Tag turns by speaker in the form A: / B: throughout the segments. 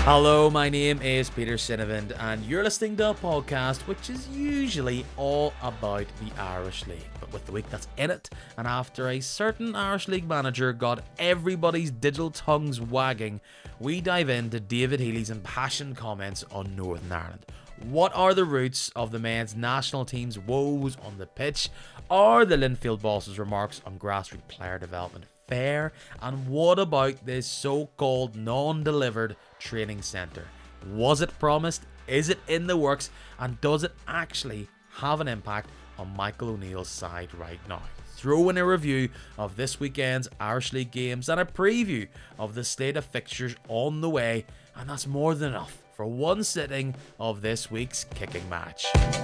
A: Hello, my name is Peter Sinavand, and you're listening to a podcast which is usually all about the Irish League. But with the week that's in it, and after a certain Irish League manager got everybody's digital tongues wagging, we dive into David Healy's impassioned comments on Northern Ireland. What are the roots of the men's national team's woes on the pitch? Are the Linfield boss's remarks on grassroots player development fair? And what about this so-called non-delivered training centre? Was it promised? Is it in the works? And does it actually have an impact on Michael O'Neill's side right now? Throw in a review of this weekend's Irish League games and a preview of the slate of fixtures on the way, and that's more than enough for one sitting of this week's kicking match.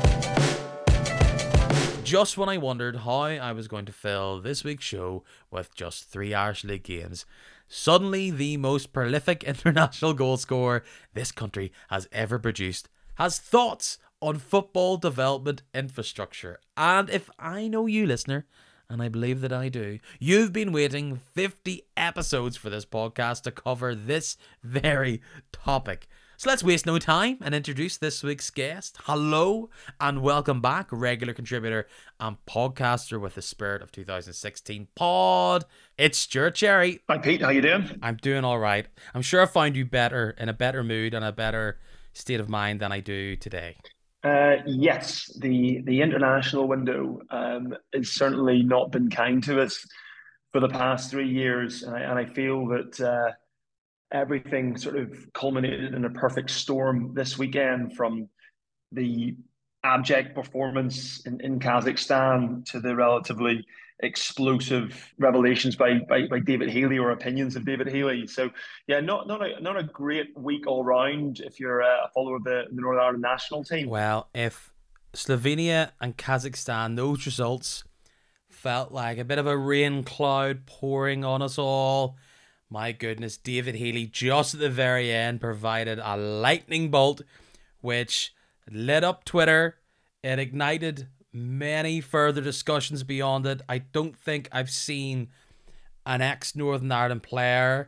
A: Just when I wondered how I was going to fill this week's show with just 3 Irish League games, suddenly the most prolific international goal scorer this country has ever produced has thoughts on football development infrastructure. And if I know you, listener, and I believe that I do, you've been waiting 50 episodes for this podcast to cover this very topic. So let's waste no time and introduce this week's guest. Hello and welcome back, regular contributor and podcaster with the spirit of 2016 pod. It's Stuart Cherry.
B: Hi Pete, how you doing?
A: I'm doing all right. I'm sure I found you better, in a better mood and a better state of mind than I do today.
B: Yes, the international window has certainly not been kind to us for the past 3 years, and I feel that everything sort of culminated in a perfect storm this weekend, from the abject performance in Kazakhstan to the relatively explosive revelations by David Healy, or opinions of David Healy. So yeah, not a great week all round if you're a follower of the Northern Ireland national team.
A: Well, if Slovenia and Kazakhstan, those results felt like a bit of a rain cloud pouring on us all, my goodness, David Healy just at the very end provided a lightning bolt which lit up Twitter. It ignited many further discussions beyond it. I don't think I've seen an ex-Northern Ireland player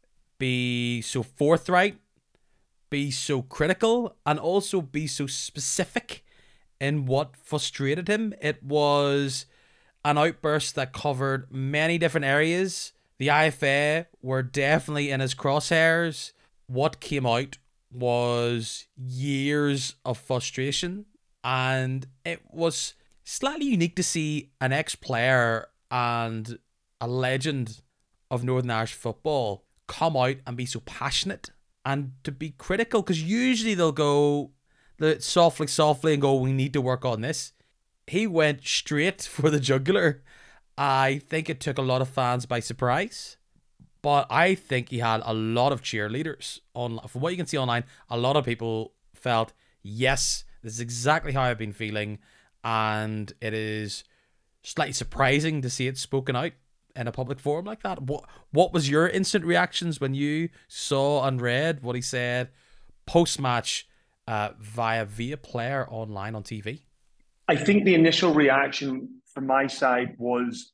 A: be so forthright, be so critical, and also be so specific in what frustrated him. It was an outburst that covered many different areas. The IFA were definitely in his crosshairs. What came out was years of frustration, and it was slightly unique to see an ex-player and a legend of Northern Irish football come out and be so passionate and to be critical, because usually they'll go softly and go, we need to work on this. He went straight for the jugular. I think it took a lot of fans by surprise, but I think he had a lot of cheerleaders. From what you can see online, a lot of people felt, yes, this is exactly how I've been feeling, and it is slightly surprising to see it spoken out in a public forum like that. What was your instant reactions when you saw and read what he said post-match via Player online on TV?
B: I think the initial reaction from my side was,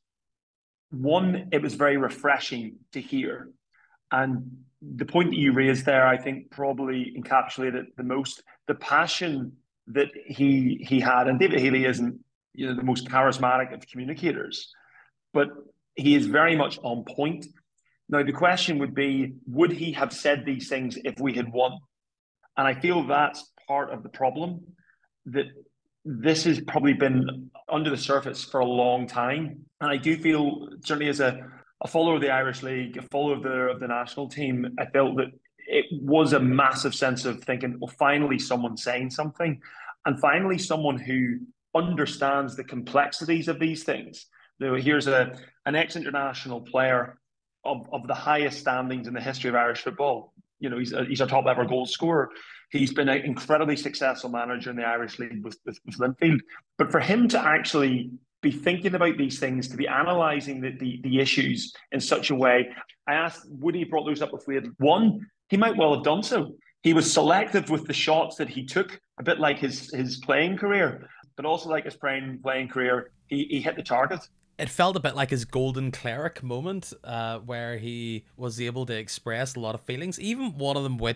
B: one, it was very refreshing to hear. And the point that you raised there, I think, probably encapsulated the most, the passion that he had. And David Healy isn't, the most charismatic of communicators, but he is very much on point. Now, the question would be, would he have said these things if we had won? And I feel that's part of the problem, that this has probably been under the surface for a long time. And I do feel, certainly as a follower of the Irish League, a follower of the national team, I felt that it was a massive sense of thinking, well, finally someone saying something, and finally someone who understands the complexities of these things. Here's an ex-international player of the highest standings in the history of Irish football. He's a top-ever goal scorer. He's been an incredibly successful manager in the Irish League with Linfield. But for him to actually be thinking about these things, to be analysing the issues in such a way, I asked, would he have brought those up if we had won? He might well have done so. He was selective with the shots that he took, a bit like his playing career, but also like his playing career, he hit the target.
A: It felt a bit like his golden cleric moment, where he was able to express a lot of feelings, even one of them which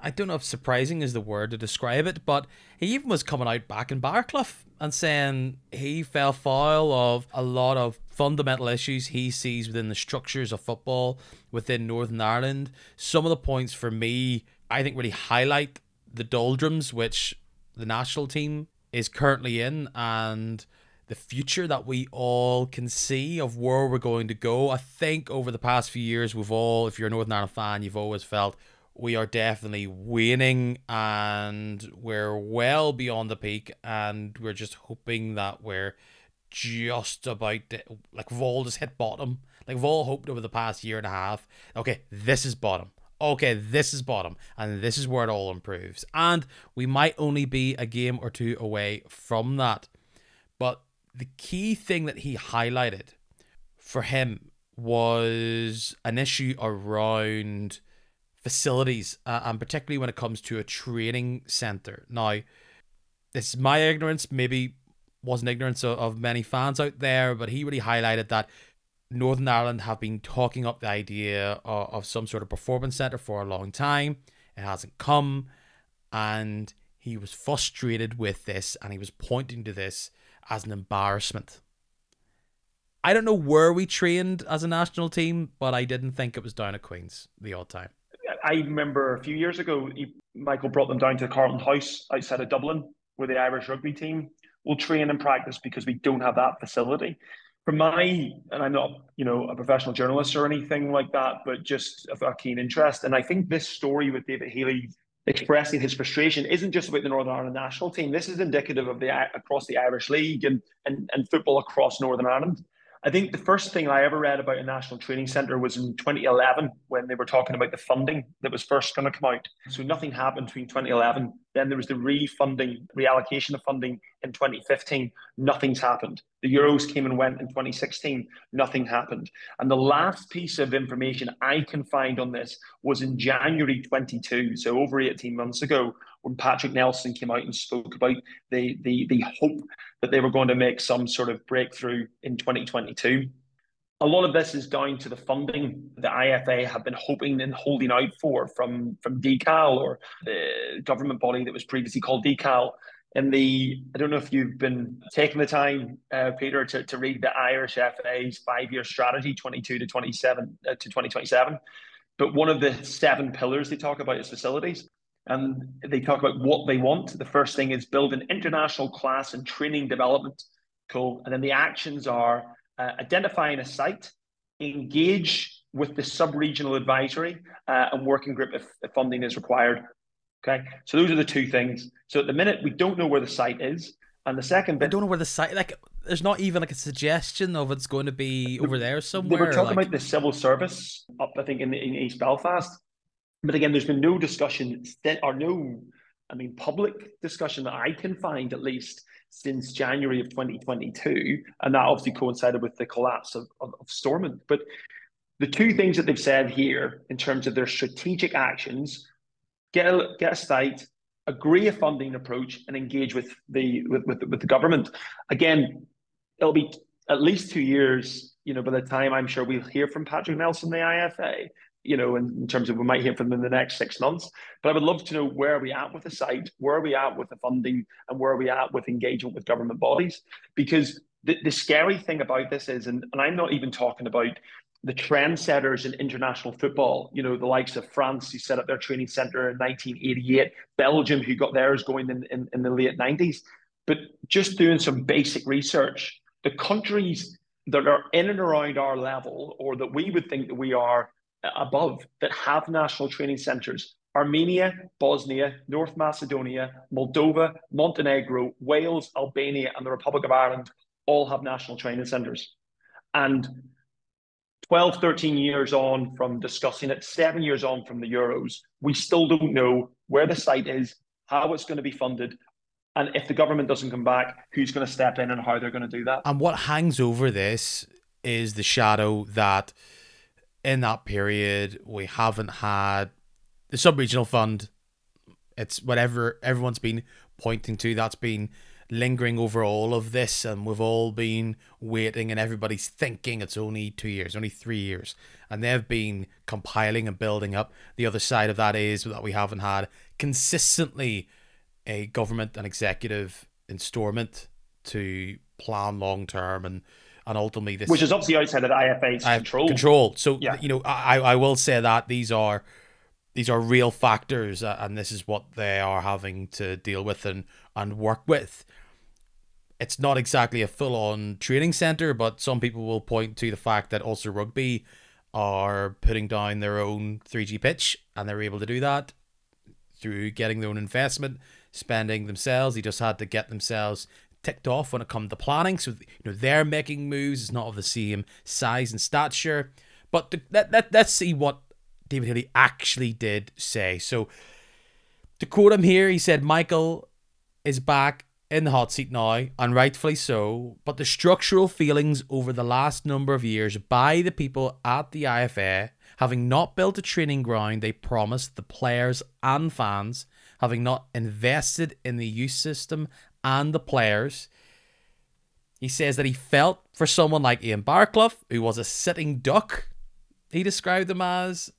A: I don't know if surprising is the word to describe it, but he even was coming out back in Barclough and saying he fell foul of a lot of fundamental issues he sees within the structures of football within Northern Ireland. Some of the points for me, I think, really highlight the doldrums which the national team is currently in, and the future that we all can see of where we're going to go. I think over the past few years, we've all, if you're a Northern Ireland fan, you've always felt we are definitely waning and we're well beyond the peak, and we're just hoping that we're just about to, like, we've all just hit bottom. Like, we've all hoped over the past year and a half, okay, this is bottom. Okay, this is bottom, and this is where it all improves. And we might only be a game or two away from that. But the key thing that he highlighted for him was an issue around facilities, and particularly when it comes to a training centre. Now, this is my ignorance, maybe wasn't ignorance of many fans out there, but he really highlighted that Northern Ireland have been talking up the idea of some sort of performance centre for a long time. It hasn't come, and he was frustrated with this, and he was pointing to this as an embarrassment. I don't know where we trained as a national team, but I didn't think it was down at Queen's the odd time.
B: I remember a few years ago, Michael brought them down to Carlton House outside of Dublin, where the Irish rugby team will train and practice because we don't have that facility. From my, and I'm not, a professional journalist or anything like that, but just of a keen interest. And I think this story with David Healy expressing his frustration isn't just about the Northern Ireland national team. This is indicative of across the Irish League and football across Northern Ireland. I think the first thing I ever read about a national training centre was in 2011 when they were talking about the funding that was first going to come out. So nothing happened between 2011. Then there was the reallocation of funding in 2015. Nothing's happened. The Euros came and went in 2016. Nothing happened. And the last piece of information I can find on this was in January 22, so over 18 months ago, when Patrick Nelson came out and spoke about the hope that they were going to make some sort of breakthrough in 2022. A lot of this is down to the funding the IFA have been hoping and holding out for from DCAL, or the government body that was previously called DCAL. I don't know if you've been taking the time, Peter, to read the Irish FA's 5-year strategy, 22 to 2027. But one of the 7 pillars they talk about is facilities. And they talk about what they want. The first thing is build an international class and training development. Cool. And then the actions are identifying a site, engage with the sub-regional advisory and working group if funding is required. Okay. So those are the 2 things. So at the minute, we don't know where the site is. And the second bit...
A: I don't know where the site... Like, there's not even like a suggestion of it's going to be over there somewhere.
B: They were talking about the civil service up, I think, in East Belfast. But again, there's been no discussion, or public discussion that I can find, at least, since January of 2022. And that obviously coincided with the collapse of Stormont. But the 2 things that they've said here in terms of their strategic actions: get a site, agree a funding approach, and engage with the government. Again, it'll be at least 2 years, by the time I'm sure we'll hear from Patrick Nelson, the IFA. In terms of we might hear from them in the next 6 months. But I would love to know, where are we at with the site, where are we at with the funding, and where are we at with engagement with government bodies? Because the scary thing about this is, and I'm not even talking about the trendsetters in international football, the likes of France, who set up their training centre in 1988, Belgium, who got theirs going in the late 90s. But just doing some basic research, the countries that are in and around our level, or that we would think that we are above, that have national training centres: Armenia, Bosnia, North Macedonia, Moldova, Montenegro, Wales, Albania, and the Republic of Ireland all have national training centres. And 12, 13 years on from discussing it, 7 years on from the Euros, we still don't know where the site is, how it's going to be funded, and if the government doesn't come back, who's going to step in and how they're going to do that.
A: And what hangs over this is the shadow that in that period, we haven't had the sub-regional fund. It's whatever everyone's been pointing to. That's been lingering over all of this, and we've all been waiting, and everybody's thinking it's only 2 years, only 3 years, and they've been compiling and building up. The other side of that is that we haven't had consistently a government and executive installment to plan long term, and ultimately this,
B: which is obviously outside of the IFA's
A: control. So
B: yeah.
A: I will say that these are real factors, and this is what they are having to deal with and work with. It's not exactly a full-on training centre, but some people will point to the fact that Ulster Rugby are putting down their own 3G pitch, and they're able to do that through getting their own investment, spending themselves. They just had to get themselves ticked off when it comes to planning. So they're making moves. It's not of the same size and stature. But let's see what David Healy actually did say. So to quote him here, he said, Michael is back in the hot seat now, and rightfully so, but the structural feelings over the last number of years by the people at the IFA, having not built a training ground they promised the players and fans, having not invested in the youth system and the players. He says that he felt for someone like Ian Barclough, who was a sitting duck, he described them as,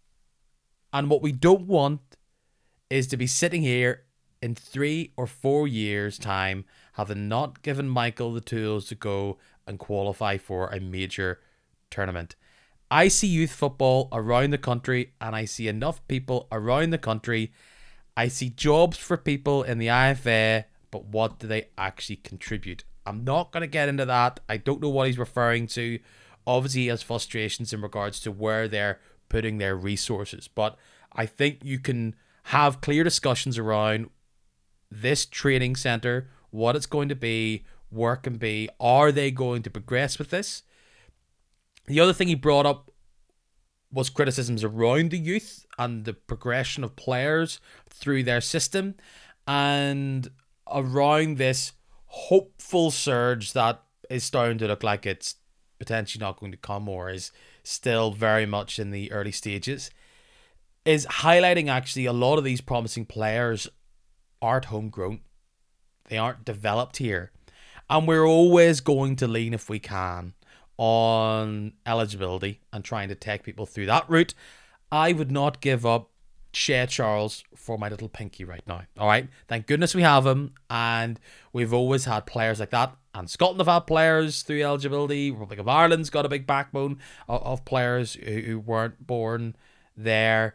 A: and what we don't want is to be sitting here in 3 or 4 years' time, having not given Michael the tools to go and qualify for a major tournament. I see youth football around the country, and I see enough people around the country. I see jobs for people in the IFA, but what do they actually contribute? I'm not going to get into that. I don't know what he's referring to. Obviously, he has frustrations in regards to where they're putting their resources, but I think you can have clear discussions around this training centre, what it's going to be, where it can be. Are they going to progress with this? The other thing he brought up was criticisms around the youth and the progression of players through their system, and around this hopeful surge that is starting to look like it's potentially not going to come, or is still very much in the early stages, is highlighting actually a lot of these promising players aren't homegrown. They aren't developed here. And we're always going to lean, if we can, on eligibility and trying to take people through that route. I would not give up Shea Charles for my little pinky right now. All right. Thank goodness we have him. And we've always had players like that. And Scotland have had players through eligibility. Republic of Ireland's got a big backbone of players who weren't born there.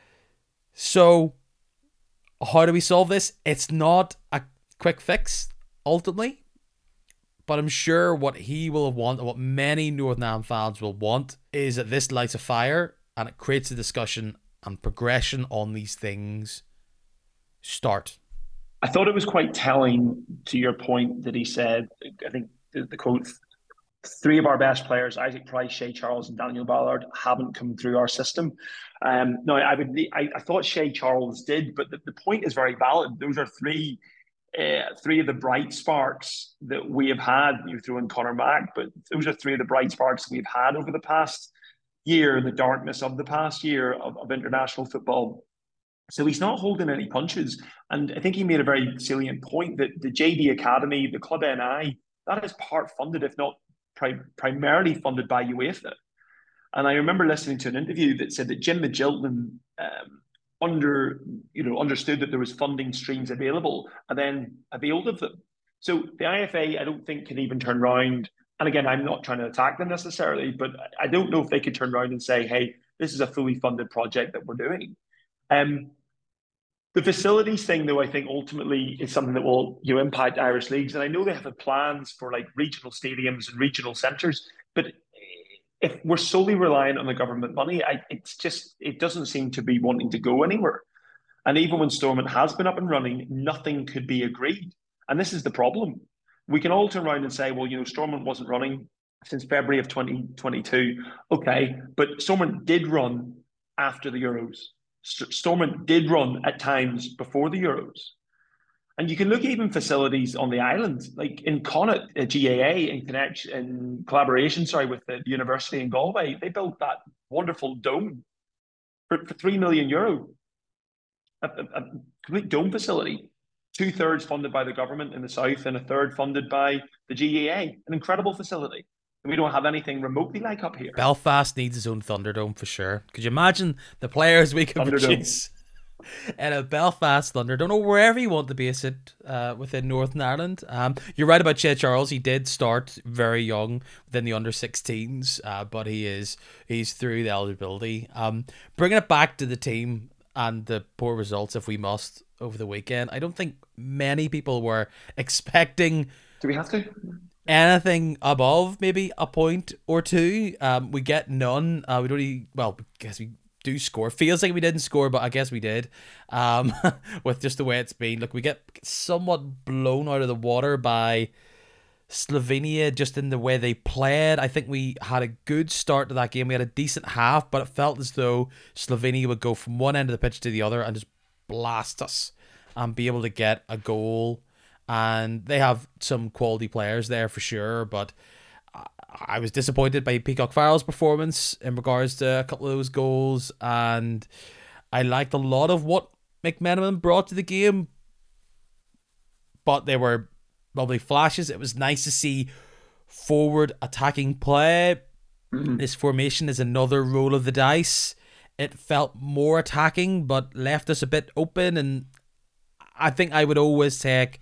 A: So how do we solve this? It's not a quick fix, ultimately. But I'm sure what he will want, and what many Northern Ireland fans will want, is that this lights a fire and it creates a discussion and progression on these things start.
B: I thought it was quite telling to your point that he said, I think the quote, 3 of our best players, Isaac Price, Shea Charles, and Daniel Ballard, haven't come through our system. No, I thought Shea Charles did, but the point is very valid. Those are three of the bright sparks that we have had. You threw in Conor Mack, but those are 3 of the bright sparks we've had over the past year, the darkness of the past year of international football. So he's not holding any punches. And I think he made a very salient point that the JD Academy, the Club NI, that is part funded, if not primarily funded by UEFA. And I remember listening to an interview that said that Jim Magilton understood that there was funding streams available and then availed of them. So the IFA, I don't think, can even turn around. And again, I'm not trying to attack them necessarily, but I don't know if they could turn around and say, hey, this is a fully funded project that we're doing. The facilities thing, though, I think ultimately is something that will impact Irish leagues. And I know they have plans for like regional stadiums and regional centres, but if we're solely reliant on the government money, it doesn't seem to be wanting to go anywhere. And even when Stormont has been up and running, nothing could be agreed. And this is the problem. We can all turn around and say, well, Stormont wasn't running since February of 2022. Okay, but Stormont did run after the Euros. Stormont did run at times before the Euros. And you can look at even facilities on the island, like in Connacht, GAA, in collaboration, with the university in Galway. They built that wonderful dome for €3 million, a complete dome facility. 2/3 funded by the government in the south and a third funded by the GAA. An incredible facility. And we don't have anything remotely like up here.
A: Belfast needs its own Thunderdome for sure. Could you imagine the players we could
B: Thunderdome.
A: produce in a Belfast Thunderdome or wherever you want to base it within Northern Ireland? You're right about Shea Charles. He did start very young within the under-16s, but he's through the eligibility. Bringing it back to the team and the poor results, if we must, over the weekend. I don't think many people were expecting.
B: Do we have to?
A: Anything above maybe a point or two. We get none. We don't even, well, I guess we do score. Feels like we didn't score, but I guess we did. With just the way it's been. Look, we get somewhat blown out of the water by Slovenia just in the way they played. I think we had a good start to that game. We had a decent half, but it felt as though Slovenia would go from one end of the pitch to the other and just blast us and be able to get a goal. And they have some quality players there for sure, but I was disappointed by Peacock Farrell's performance in regards to a couple of those goals, and I liked a lot of what McMenamin brought to the game, but they were probably flashes. It was nice to see forward attacking play. This formation is another roll of the dice. It felt more attacking, but left us a bit open, and I think I would always take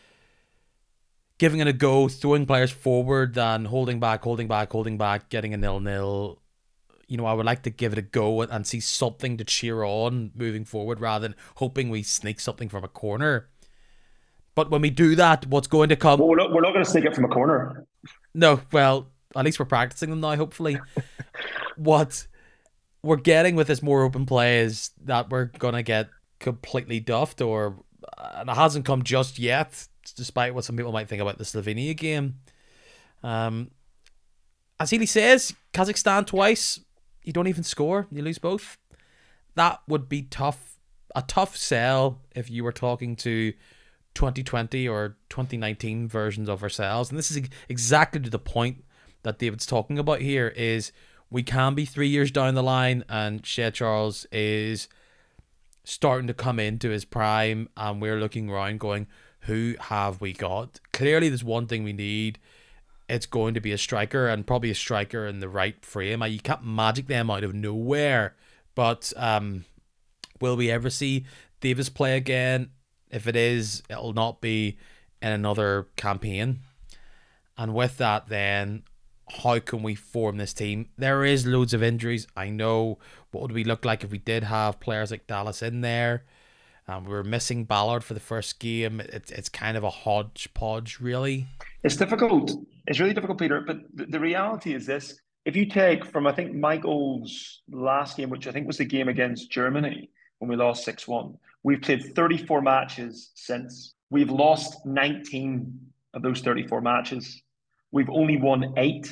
A: giving it a go, throwing players forward than holding back, getting a 0-0. You know, I would like to give it a go and see something to cheer on moving forward rather than hoping we sneak something from a corner. But when we do that, what's going to come?
B: Well, we're not going to sneak it from a corner.
A: No, well, at least we're practicing them now, hopefully. What we're getting with this more open play is that we're going to get completely duffed, and it hasn't come just yet, despite what some people might think about the Slovenia game. As Healy says, Kazakhstan twice, you don't even score, you lose both. That would be tough. A tough sell if you were talking to 2020 or 2019 versions of ourselves. And this is exactly to the point that David's talking about here, is we can be 3 years down the line and Shea Charles is starting to come into his prime and we're looking around going, who have we got? Clearly there's one thing we need. It's going to be a striker, and probably a striker in the right frame. You can't magic them out of nowhere, but will we ever see Davis play again? If it is, it'll not be in another campaign. And with that then, how can we form this team? There is loads of injuries. I know. What would we look like if we did have players like Dallas in there? We were missing Ballard for the first game. It's kind of a hodgepodge, really.
B: It's difficult. It's really difficult, Peter. But the reality is this. If you take from, I think, Michael's last game, which I think was the game against Germany, when we lost 6-1, we've played 34 matches since. We've lost 19 of those 34 matches. We've only won 8.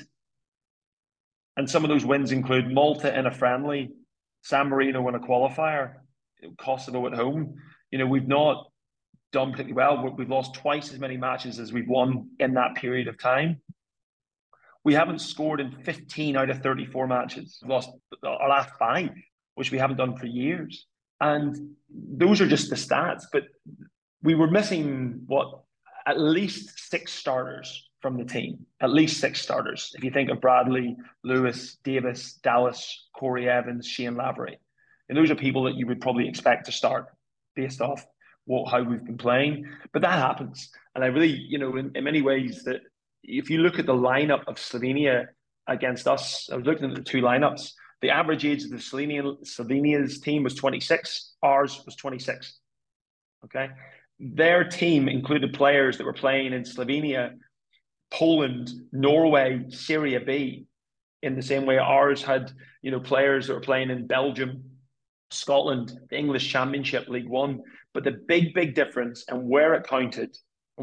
B: And some of those wins include Malta in a friendly, San Marino in a qualifier, Kosovo at home. You know, we've not done particularly well. We've lost twice as many matches as we've won in that period of time. We haven't scored in 15 out of 34 matches. We've lost our last 5, which we haven't done for years. And those are just the stats. But we were missing, at least 6 starters from the team. At least 6 starters. If you think of Bradley, Lewis, Davis, Dallas, Corey Evans, Shane Lavery. And those are people that you would probably expect to start based off how we've been playing. But that happens. And I really, in many ways, that if you look at the lineup of Slovenia against us, I was looking at the 2 lineups. The average age of the Slovenia's team was 26. Ours was 26. Okay. Their team included players that were playing in Slovenia, Poland, Norway, Serie B, in the same way ours had, players that were playing in Belgium, Scotland, the English Championship, League One. But the big difference, and where it counted,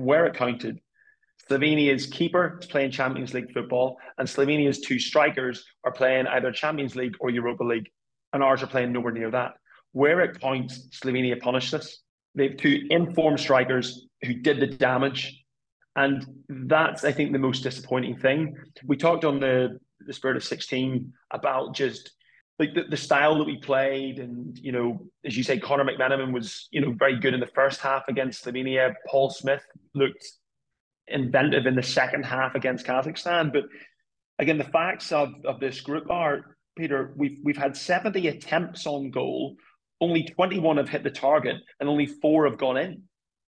B: Slovenia's keeper is playing Champions League football, and Slovenia's 2 strikers are playing either Champions League or Europa League, and ours are playing nowhere near that. Where it counts, Slovenia punished us. They have 2 informed strikers who did the damage, and that's, I think, the most disappointing thing. We talked on the Spirit of 16 about just like the style that we played, and as you say, Conor McMenamin was very good in the first half against Slovenia. Paul Smith looked inventive in the second half against Kazakhstan. But again, the facts of this group are, Peter, we've had 70 attempts on goal, only 21 have hit the target, and only 4 have gone in.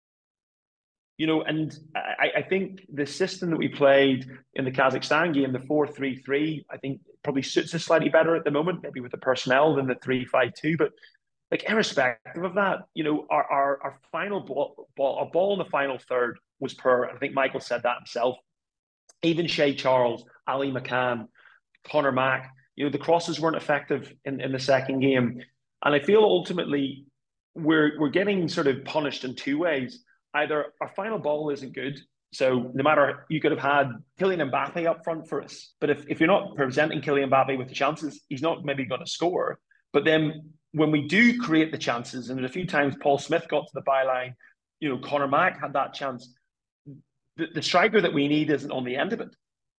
B: And I think the system that we played in the Kazakhstan game, the 4-3-3, I think probably suits us slightly better at the moment, maybe with the personnel, than the 3-5-2. But like, irrespective of that, our final ball in the final third was poor. I think Michael said that himself. Even Shea Charles, Ali McCann, Connor Mack, the crosses weren't effective in the second game. And I feel ultimately we're getting sort of punished in 2 ways. Either our final ball isn't good, so no matter, you could have had Kylian Mbappe up front for us, but if you're not presenting Kylian Mbappe with the chances, he's not maybe going to score. But then when we do create the chances, and there's a few times Paul Smith got to the byline, Connor Mack had that chance. The striker that we need isn't on the end of it.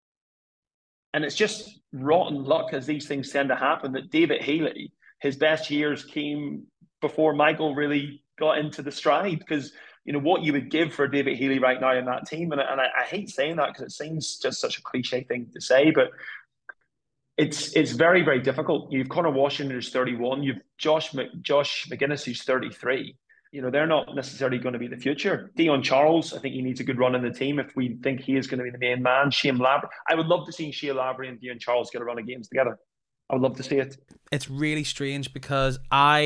B: And it's just rotten luck, as these things tend to happen, that David Healy, his best years came before Michael really got into the stride, because what you would give for David Healy right now in that team. And I hate saying that because it seems just such a cliche thing to say, but it's very, very difficult. You've Connor Washington, who's 31. You've Josh McGuinness, who's 33. They're not necessarily going to be the future. Dion Charles, I think he needs a good run in the team if we think he is going to be the main man. Shane Lavery. I would love to see Shane Lavery and Dion Charles get a run of games together. I would love to see it.
A: It's really strange because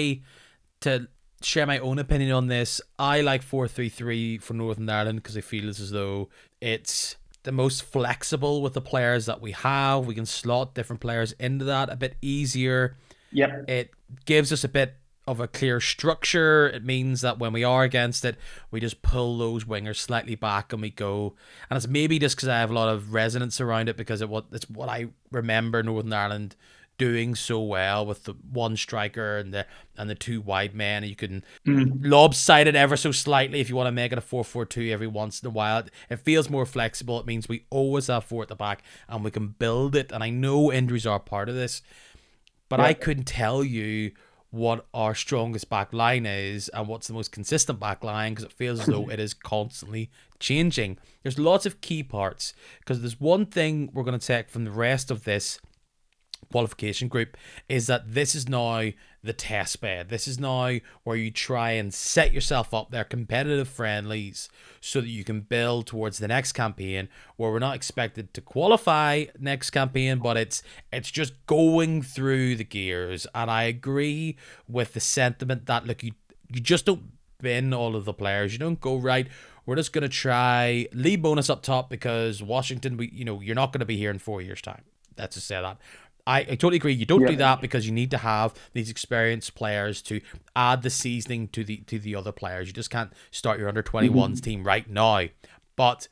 A: to share my own opinion on this, I like 4-3-3 for Northern Ireland because I feel as though it's the most flexible with the players that we have. We can slot different players into that a bit easier.
B: Yep.
A: It gives us a bit of a clear structure. It means that when we are against it, we just pull those wingers slightly back and we go. And it's maybe just because I have a lot of resonance around it, because it's what I remember Northern Ireland doing so well, with the one striker and the 2 wide men. You can lopside it ever so slightly if you want to make it a 4-4-2 every once in a while. It feels more flexible. It means we always have 4 at the back and we can build it. And I know injuries are part of this, but I couldn't tell you what our strongest back line is and what's the most consistent back line, because it feels as though it is constantly changing. There's lots of key parts, because there's one thing we're going to take from the rest of this qualification group, is that this is now the test bed. This is now where you try and set yourself up their competitive friendlies so that you can build towards the next campaign, where we're not expected to qualify next campaign, but it's just going through the gears. And I agree with the sentiment that, look, you just don't bin all of the players. You don't go, right, we're just going to try lead bonus up top because Washington, you're not going to be here in 4 years' time. Let's just say that. I totally agree. You don't do that, because you need to have these experienced players to add the seasoning to the other players. You just can't start your under-21s team right now. But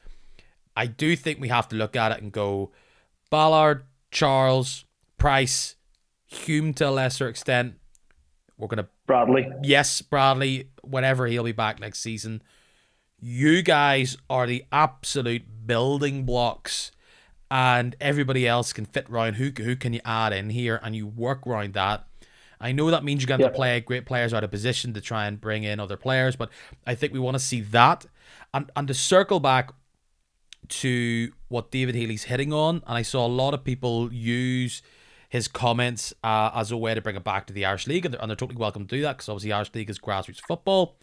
A: I do think we have to look at it and go, Ballard, Charles, Price, Hume to a lesser extent. We're going to...
B: Bradley.
A: Yes, Bradley, whenever he'll be back next season. You guys are the absolute building blocks, and everybody else can fit around. Who can you add in here, and you work around that. I know that means you're going to play great players out of position to try and bring in other players, but I think we want to see that. And to circle back to what David Healy's hitting on, and I saw a lot of people use his comments as a way to bring it back to the Irish League, and they're totally welcome to do that, because obviously Irish League is grassroots football.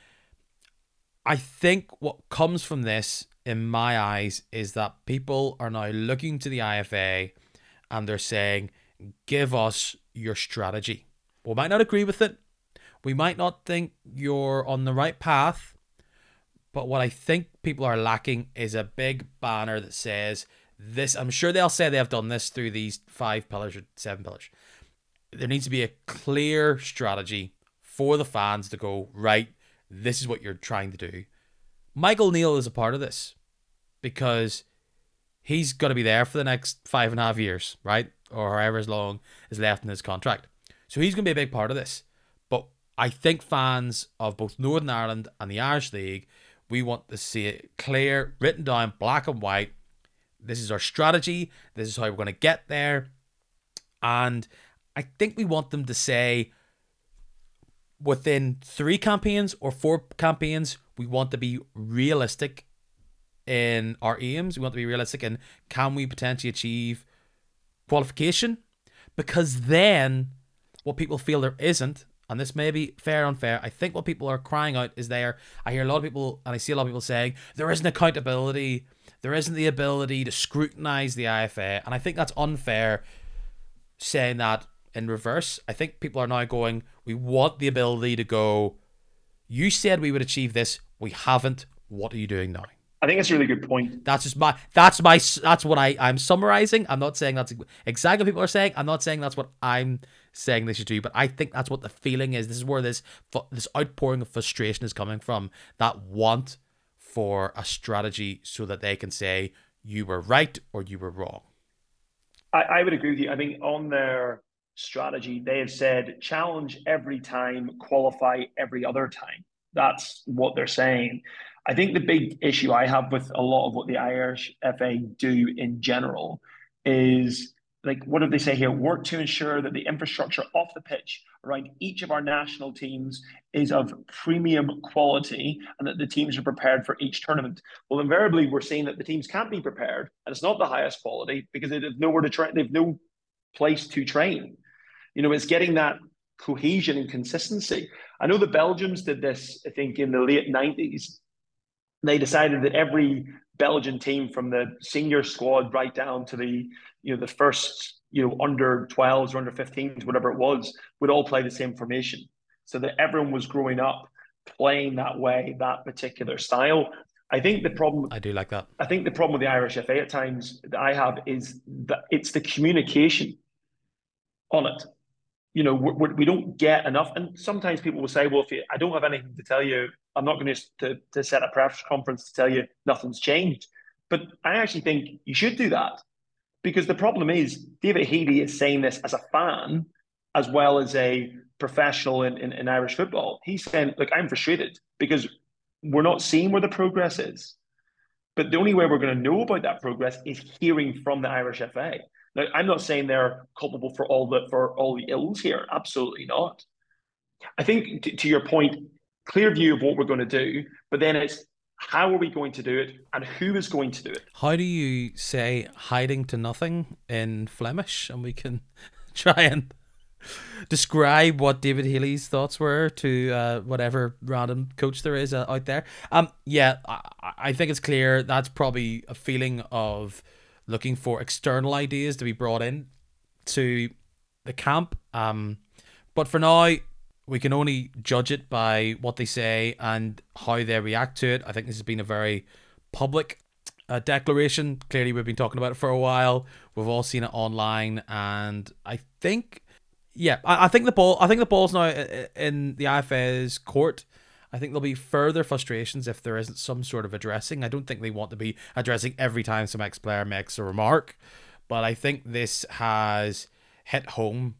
A: I think what comes from this, in my eyes, is that people are now looking to the IFA and they're saying, give us your strategy. We might not agree with it. We might not think you're on the right path. But what I think people are lacking is a big banner that says this. I'm sure they'll say they have done this through these 5 pillars or 7 pillars. There needs to be a clear strategy for the fans to go, right, this is what you're trying to do. Michael Neal is a part of this, because he's going to be there for the next 5.5 years, right? Or however long is left in his contract. So he's going to be a big part of this. But I think fans of both Northern Ireland and the Irish League, we want to see it clear, written down, black and white. This is our strategy. This is how we're going to get there. And I think we want them to say within 3 campaigns or 4 campaigns, we want to be realistic in our aims. We want to be realistic in can we potentially achieve qualification? Because then what people feel there isn't, and this may be fair or unfair, I think what people are crying out is there. I hear a lot of people, and I see a lot of people saying there isn't accountability, there isn't the ability to scrutinize the IFA, and I think that's unfair saying that in reverse. I think people are now going, we want the ability to go, you said we would achieve this, we haven't, what are you doing now?
B: I think that's a really good point.
A: That's what I'm summarizing. I'm not saying that's exactly what people are saying. I'm not saying that's what I'm saying they should do, but I think that's what the feeling is. This is where this outpouring of frustration is coming from. That want for a strategy so that they can say you were right or you were wrong.
B: I would agree with you. I think on their strategy, they have said challenge every time, qualify every other time. That's what they're saying. I think the big issue I have with a lot of what the Irish FA do in general is, like, what do they say here? Work to ensure that the infrastructure off the pitch around each of our national teams is of premium quality and that the teams are prepared for each tournament. Well, invariably, we're seeing that the teams can't be prepared and it's not the highest quality because they have nowhere to train. They've no place to train. It's getting that cohesion and consistency. I know the Belgians did this, I think, in the late 90s. They decided that every Belgian team from the senior squad right down to the first, under 12s or under 15s, whatever it was, would all play the same formation. So that everyone was growing up playing that way, that particular style. I think the problem
A: I do like that.
B: I think the problem with the Irish FA at times that I have is that it's the communication on it. We don't get enough. And sometimes people will say, well, I don't have anything to tell you, I'm not going to set a press conference to tell you nothing's changed. But I actually think you should do that because the problem is David Healy is saying this as a fan as well as a professional in Irish football. He's saying, look, I'm frustrated because we're not seeing where the progress is. But the only way we're going to know about that progress is hearing from the Irish FA. Now, I'm not saying they're culpable for all the ills here. Absolutely not. I think to your point, clear view of what we're going to do, but then it's how are we going to do it and who is going to do it?
A: How do you say hiding to nothing in Flemish? And we can try and describe what David Healy's thoughts were to whatever random coach there is out there. Yeah, I think it's clear that's probably a feeling of looking for external ideas to be brought in to the camp. But for now, we can only judge it by what they say and how they react to it. I think this has been a very public declaration. Clearly, we've been talking about it for a while. We've all seen it online, and I think, yeah, I think the ball's now in the IFA's court. I think there'll be further frustrations if there isn't some sort of addressing. I don't think they want to be addressing every time some ex-player makes a remark, but I think this has hit home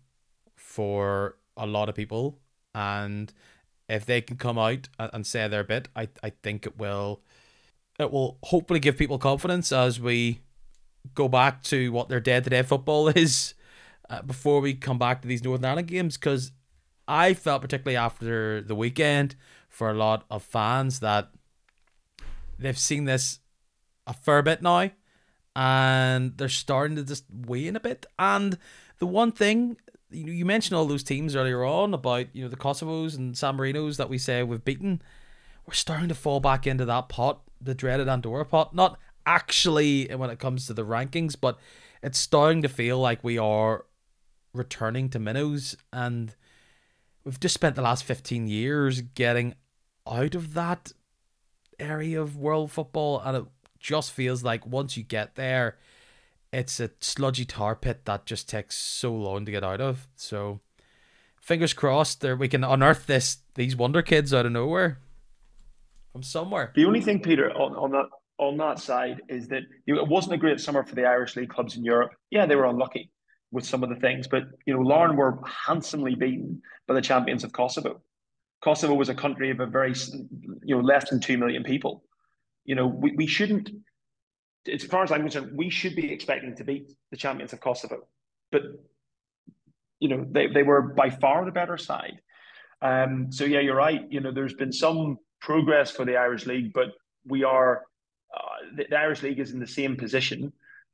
A: for a lot of people, and if they can come out and say their bit, I think it will hopefully give people confidence as we go back to what their day-to-day football is before we come back to these Northern Ireland games, because I felt particularly after the weekend for a lot of fans that they've seen this a fair bit now and they're starting to just wane a bit. And the one thing, you mentioned all those teams earlier on about, the Kosovos and San Marinos that we say we've beaten. We're starting to fall back into that pot, the dreaded Andorra pot. Not actually when it comes to the rankings, but it's starting to feel like we are returning to minnows, and we've just spent the last 15 years getting out of that area of world football, and it just feels like once you get there, it's a sludgy tar pit that just takes so long to get out of. So fingers crossed there we can unearth these wonder kids out of nowhere from somewhere.
B: The only thing, Peter, on that side is that it wasn't a great summer for the Irish League clubs in Europe. Yeah, they were unlucky with some of the things, but Larne were handsomely beaten by the champions of Kosovo. Kosovo was a country of a very, less than 2 million people. We shouldn't, as far as I'm concerned, we should be expecting to beat the champions of Kosovo. But they were by far the better side. So yeah, you're right. There's been some progress for the Irish League, but we are the Irish League is in the same position,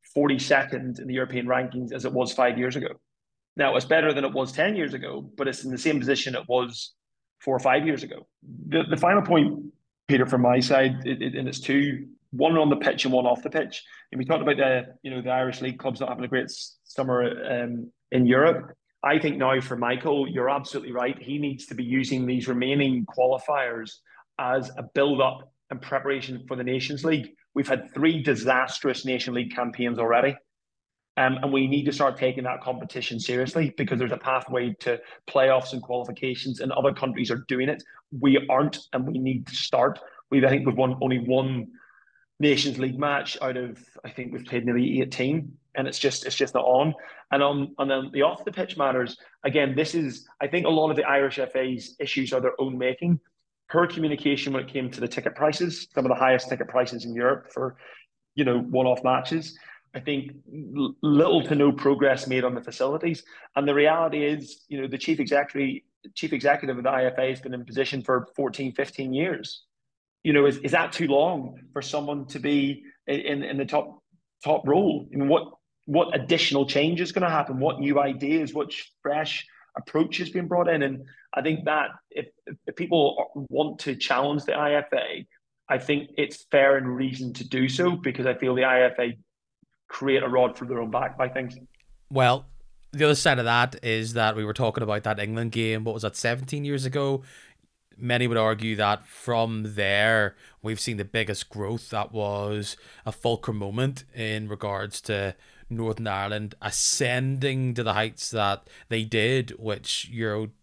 B: 42nd in the European rankings as it was 5 years ago. Now it's better than it was 10 years ago, but it's in the same position it was 4 or 5 years ago. The final point, Peter, from my side, and it's two: one on the pitch and one off the pitch. And we talked about the Irish League clubs not having a great summer in Europe. I think now for Michael, you're absolutely right. He needs to be using these remaining qualifiers as a build-up and preparation for the Nations League. We've had 3 disastrous Nation League campaigns already. And we need to start taking that competition seriously because there's a pathway to playoffs and qualifications, and other countries are doing it. We aren't, and we need to start. I think we've won only one Nations League match out of, I think we've played nearly 18, and it's just not on. And on the off the pitch matters, again, I think a lot of the Irish FA's issues are their own making. Her communication when it came to the ticket prices, some of the highest ticket prices in Europe for one-off matches. I think little to no progress made on the facilities. And the reality is, the chief executive of the IFA has been in position for 14, 15 years. Is that too long for someone to be in the top role? I mean, what additional change is going to happen? What new ideas? What fresh approach has been brought in? And I think that if people want to challenge the IFA, I think it's fair and reason to do so, because I feel the IFA create a rod for their own back by things.
A: Well, the other side of that is that we were talking about that England game. What was that, 17 years ago? Many would argue that from there, we've seen the biggest growth. That was a fulcrum moment in regards to Northern Ireland ascending to the heights that they did, which Euro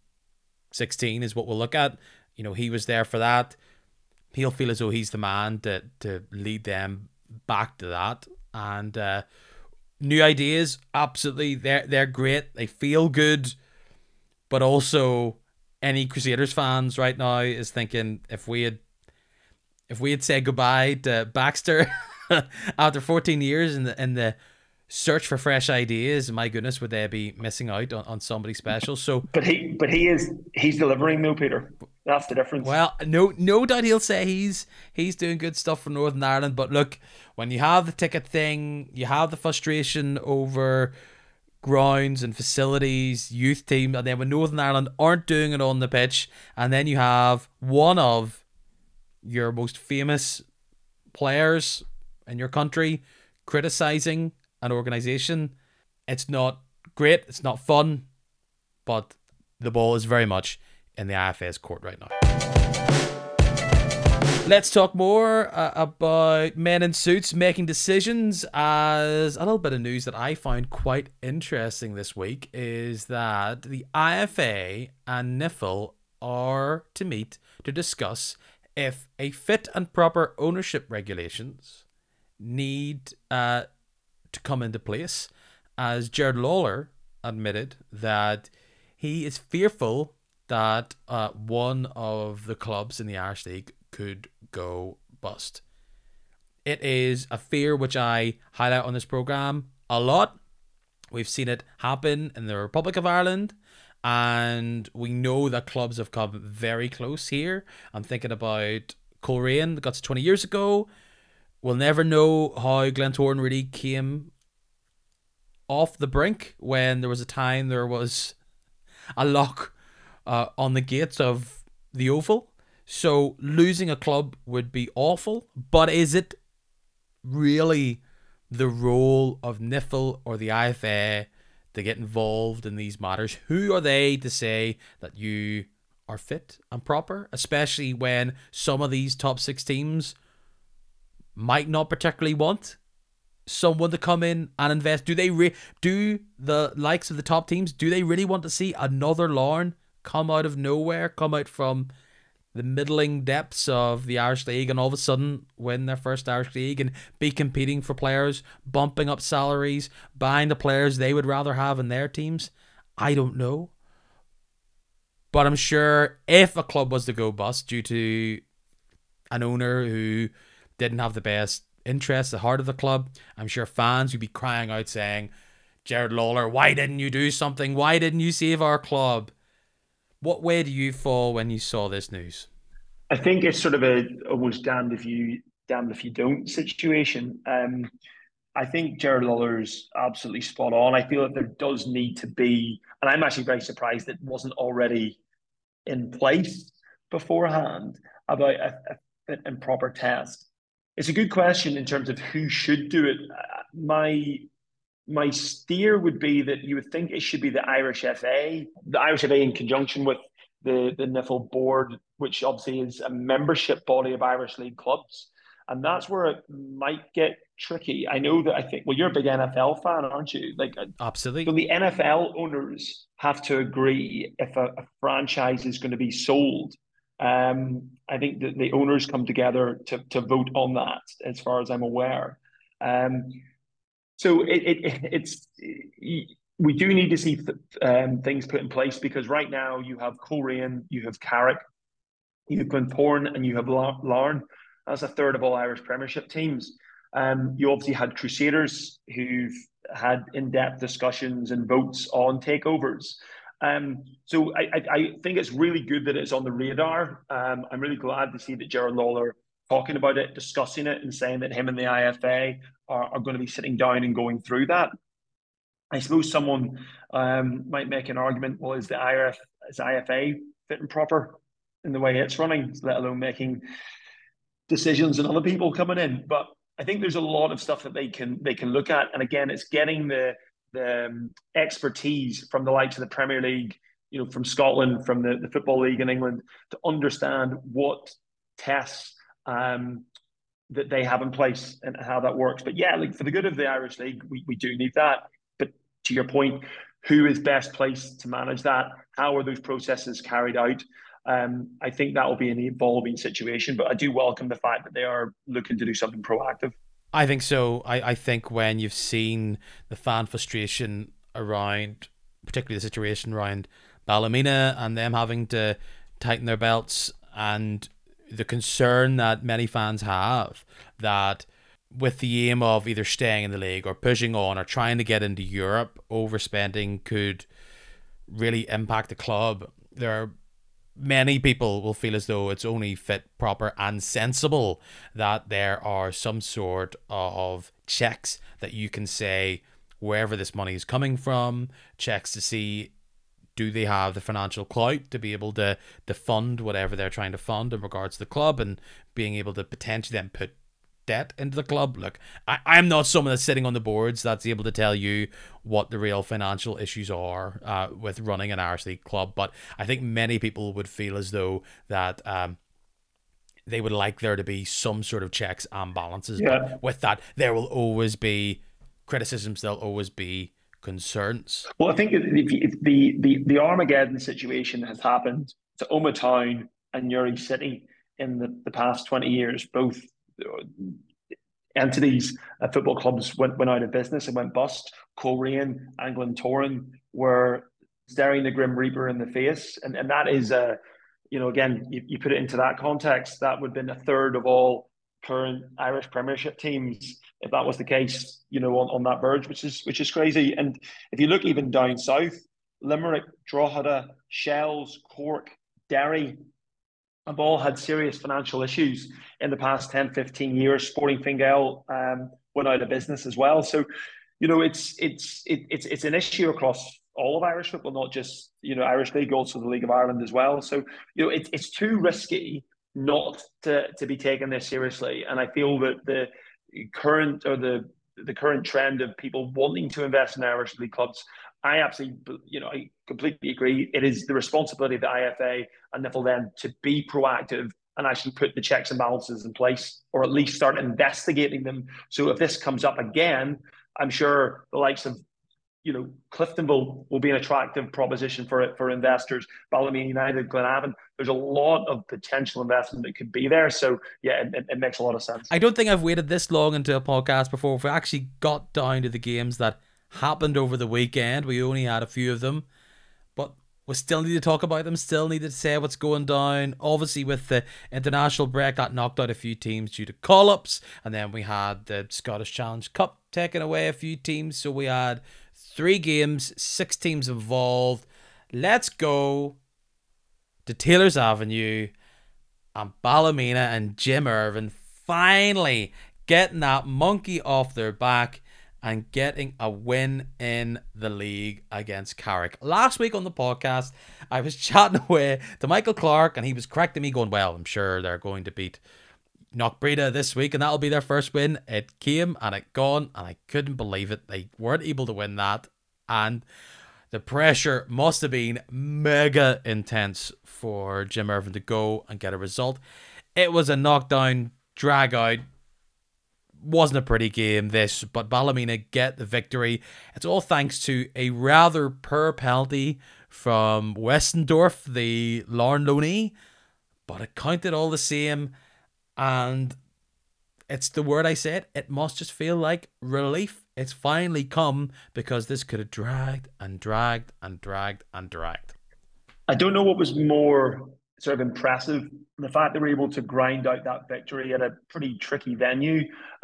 A: 16 is what we'll look at. He was there for that. He'll feel as though he's the man to lead them back to that. And new ideas, absolutely, they're great. They feel good, but also any Crusaders fans right now is thinking, if we had said goodbye to Baxter after 14 years in the search for fresh ideas, my goodness, would they be missing out on somebody special? So,
B: but he's delivering though, Peter. That's the difference.
A: Well, no doubt he'll say he's doing good stuff for Northern Ireland. But look, when you have the ticket thing, you have the frustration over grounds and facilities, youth team, and then when Northern Ireland aren't doing it on the pitch, and then you have one of your most famous players in your country criticising an organisation, it's not great, it's not fun, but the ball is very much in the IFA's court right now. Let's talk more about men in suits making decisions. As a little bit of news that I found quite interesting this week is that the IFA and NIFL are to meet to discuss if a fit and proper ownership regulations need to come into place, as Gerard Lawler admitted that he is fearful that one of the clubs in the Irish League could go bust. It is a fear which I highlight on this programme a lot. We've seen it happen in the Republic of Ireland, and we know that clubs have come very close here. I'm thinking about Coleraine, that got to 20 years ago. We'll never know how Glentoran really came off the brink when there was a time there was a lock on the gates of the Oval. So losing a club would be awful, but is it really the role of NIFL or the IFA to get involved in these matters? Who are they to say that you are fit and proper, especially when some of these top six teams might not particularly want someone to come in and invest? Do the likes of the top teams, do they really want to see another Larne come out of nowhere, come out from the middling depths of the Irish League and all of a sudden win their first Irish League and be competing for players, bumping up salaries, buying the players they would rather have in their teams? I don't know. But I'm sure if a club was to go bust due to an owner who didn't have the best interests at the heart of the club, I'm sure fans would be crying out saying, Jared Lawler, why didn't you do something? Why didn't you save our club? What way do you fall when you saw this news?
B: I think it's sort of a almost damned if you don't situation. I think Jared Lawler's absolutely spot on. I feel that there does need to be, and I'm actually very surprised it wasn't already in place beforehand about a fit and proper test. It's a good question in terms of who should do it. My steer would be that you would think it should be the Irish FA in conjunction with the NIFL board, which obviously is a membership body of Irish League clubs. And that's where it might get tricky. I know that I think, well, you're a big NFL fan, aren't you? So
A: Absolutely.
B: the NFL owners have to agree if a franchise is going to be sold. I think that the owners come together to vote on that, as far as I'm aware. Um, so it's we do need to see things put in place because right now you have Coleraine, you have Carrick, you have Glentoran, and you have Larne. That's a third of all Irish Premiership teams. You obviously had Crusaders who've had in-depth discussions and votes on takeovers. So I think it's really good that it's on the radar. I'm really glad to see that Jared Lawler talking about it, discussing it, and saying that him and the IFA are going to be sitting down and going through that. I suppose someone might make an argument, well, is IFA fit and proper in the way it's running, let alone making decisions and other people coming in? But I think there's a lot of stuff that they can look at, and again, it's getting the expertise from the likes of the Premier League, from Scotland, from the Football League in England, to understand what tests that they have in place and how that works. But yeah, like for the good of the Irish League, we do need that. But to your point, who is best placed to manage that? How are those processes carried out? I think that will be an evolving situation, but I do welcome the fact that they are looking to do something proactive.
A: I think so. I think when you've seen the fan frustration around, particularly the situation around Ballymena and them having to tighten their belts, and the concern that many fans have that with the aim of either staying in the league or pushing on or trying to get into Europe, overspending could really impact the club. There are many people will feel as though it's only fit, proper, and sensible that there are some sort of checks that you can say wherever this money is coming from, checks to see do they have the financial clout to be able to fund whatever they're trying to fund in regards to the club, and being able to potentially then put debt into the club. Look, I'm not someone that's sitting on the boards that's able to tell you what the real financial issues are with running an Irish League club, but I think many people would feel as though that they would like there to be some sort of checks and balances.
B: Yeah.
A: But with that, there will always be criticisms, there'll always be concerns.
B: Well, I think if the Armageddon situation has happened to Oma Town and Newry City in the past 20 years, both entities, football clubs went out of business and went bust. Coleraine and Glentoran were staring the Grim Reaper in the face. And that is, again, you put it into that context, that would have been a third of all current Irish Premiership teams if that was the case, on that verge, which is crazy. And if you look even down south, Limerick, Drogheda, Shells, Cork, Derry have all had serious financial issues in the past 10, 15 years. Sporting Fingal went out of business as well. So, it's an issue across all of Irish football, not just, Irish League, also the League of Ireland as well. So, it's too risky not to be taken this seriously. And I feel that the current trend of people wanting to invest in Irish League clubs, I completely agree. It is the responsibility of the IFA and NIFL then to be proactive and actually put the checks and balances in place, or at least start investigating them. So if this comes up again, I'm sure the likes of Cliftonville will be an attractive proposition for investors. Ballymena United, Glenavon, there's a lot of potential investment that could be there. So yeah, it makes a lot of sense.
A: I don't think I've waited this long into a podcast before. If we actually got down to the games that happened over the weekend, we only had a few of them, but we still need to talk about them, still need to say what's going down. Obviously with the international break, that knocked out a few teams due to call-ups, and then we had the Scottish Challenge Cup taking away a few teams, so we had 3 games, 6 teams involved. Let's go to Taylor's Avenue and Ballymena and Jim Irvine finally getting that monkey off their back and getting a win in the league against Carrick. Last week on the podcast, I was chatting away to Michael Clark and he was correcting me going, well, I'm sure they're going to beat Knockbreda this week and that'll be their first win. It came and it gone and I couldn't believe it. They weren't able to win that and the pressure must have been mega intense for Jim Irvine to go and get a result. It was a knockdown, drag out. Wasn't a pretty game this, but Ballymena get the victory. It's all thanks to a rather poor penalty from Westendorf, the Larne loanee, but it counted all the same. And it's the word I said, it must just feel like relief. It's finally come because this could have dragged and dragged and dragged and dragged.
B: I don't know what was more sort of impressive, the fact they were able to grind out that victory at a pretty tricky venue,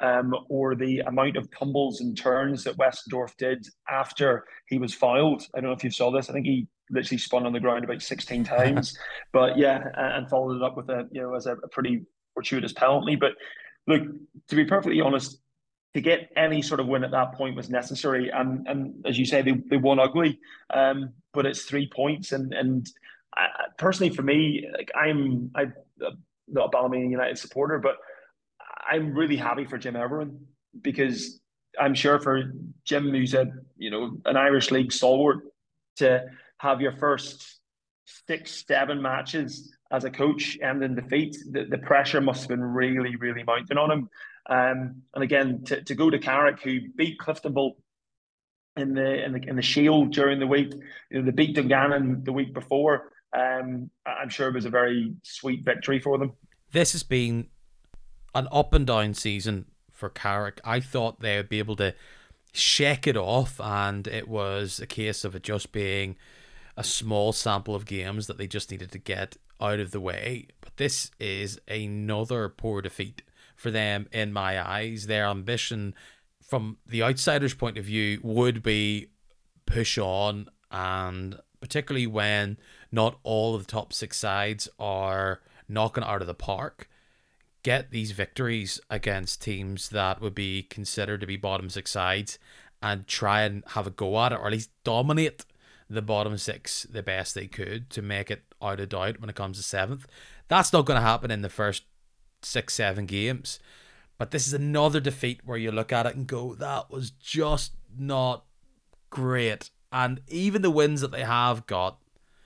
B: or the amount of tumbles and turns that Westendorf did after he was fouled. I don't know if you saw this. I think he literally spun on the ground about 16 times, but yeah, and followed it up with as a pretty fortuitous penalty. But look, to be perfectly honest, to get any sort of win at that point was necessary, and as you say, they won ugly, but it's 3 points, and personally for me, like I'm not a Ballymena United supporter, but I'm really happy for Jim Irvine because I'm sure for Jim, who's an Irish League stalwart, to have your first 6-7 matches as a coach end in defeat, the pressure must have been really, really mounting on him. And again, to go to Carrick, who beat Cliftonville in the Shield during the week, they beat Dungannon the week before. I'm sure it was a very sweet victory for them.
A: This has been an up and down season for Carrick. I thought they would be able to shake it off, and it was a case of it just being a small sample of games that they just needed to get out of the way. But this is another poor defeat for them in my eyes. Their ambition from the outsider's point of view would be push on, and particularly when not all of the top 6 sides are knocking out of the park, get these victories against teams that would be considered to be bottom 6 sides and try and have a go at it, or at least dominate the bottom 6 the best they could to make it out of doubt when it comes to 7th. That's not going to happen in the first 6-7 games, but this is another defeat where you look at it and go, that was just not great. And even the wins that they have got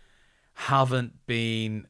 A: haven't been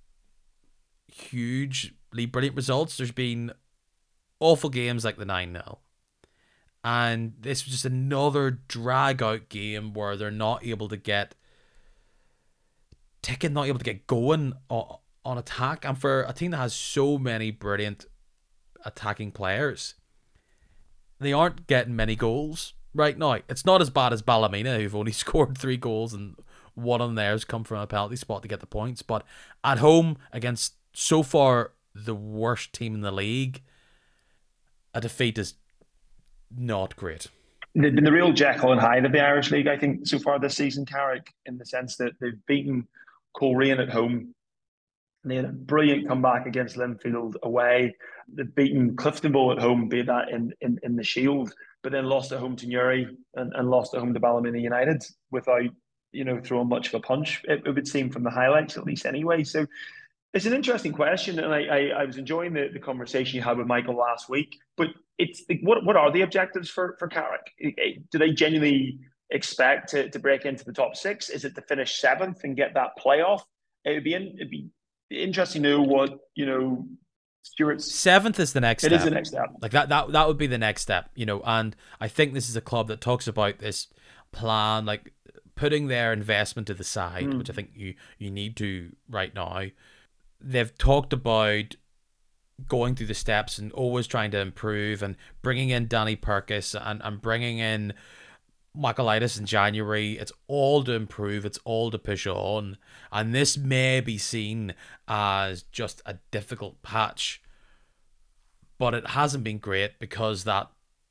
A: hugely brilliant results. There's been awful games like the 9-0. And this was just another drag out game where they're not able to get ticking, not able to get going on attack. And for a team that has so many brilliant attacking players, they aren't getting many goals right now. It's not as bad as Ballymena, who've only scored 3 goals and one of them there has come from a penalty spot to get the points. But at home against so far the worst team in the league, a defeat is not great.
B: They've been the real Jekyll and Hyde of the Irish League, I think, so far this season, Carrick, in the sense that they've beaten Coleraine at home. They had a brilliant comeback against Linfield away. They've beaten Cliftonville at home, be that in the Shield, but then lost at home to Newry and lost at home to Ballymena United without throwing much of a punch, it would seem, from the highlights at least anyway. So it's an interesting question, and I was enjoying the conversation you had with Michael last week. But it's what are the objectives for Carrick? Do they genuinely expect to break into the top 6? Is it to finish 7th and get that playoff? It'd be interesting to know what Stuart's
A: 7th is the next step.
B: It is the next step.
A: Like that would be the next step, and I think this is a club that talks about this plan, like putting their investment to the side, which I think you need to right now. They've talked about going through the steps and always trying to improve, and bringing in Danny Purkis and bringing in Michaelitis in January. It's all to improve. It's all to push on. And this may be seen as just a difficult patch, but it hasn't been great because that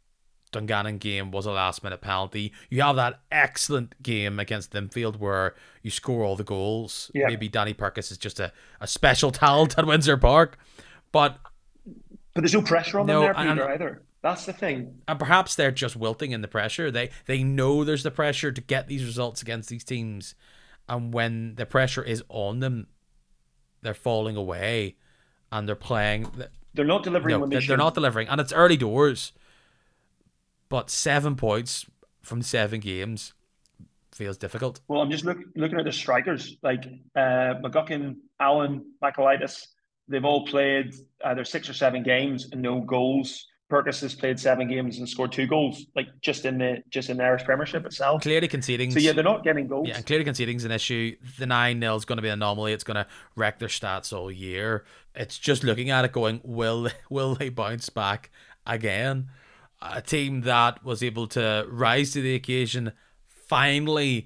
A: Dungannon game was a last minute penalty. You have that excellent game against Linfield where you score all the goals.
B: Yeah.
A: Maybe Danny Perkis is just a special talent at Windsor Park. But
B: there's no pressure on them
A: no,
B: there, Peter, either. That's the thing.
A: And perhaps they're just wilting in the pressure. They know there's the pressure to get these results against these teams. And when the pressure is on them, they're falling away and they're playing.
B: They're not delivering when they should.
A: They're not delivering. And it's early doors. But 7 points from 7 games feels difficult.
B: Well, I'm just looking at the strikers. Like McGuckin, Allen, Michaelitis, they've all played either 6 or 7 games and no goals. Perkis has played 7 games and scored 2 goals, like just in the Irish Premiership itself.
A: Clearly conceding.
B: So yeah, they're not getting goals.
A: Yeah, and clearly conceding's an issue. The 9-0 is going to be an anomaly. It's going to wreck their stats all year. It's just looking at it going, will they bounce back again? A team that was able to rise to the occasion finally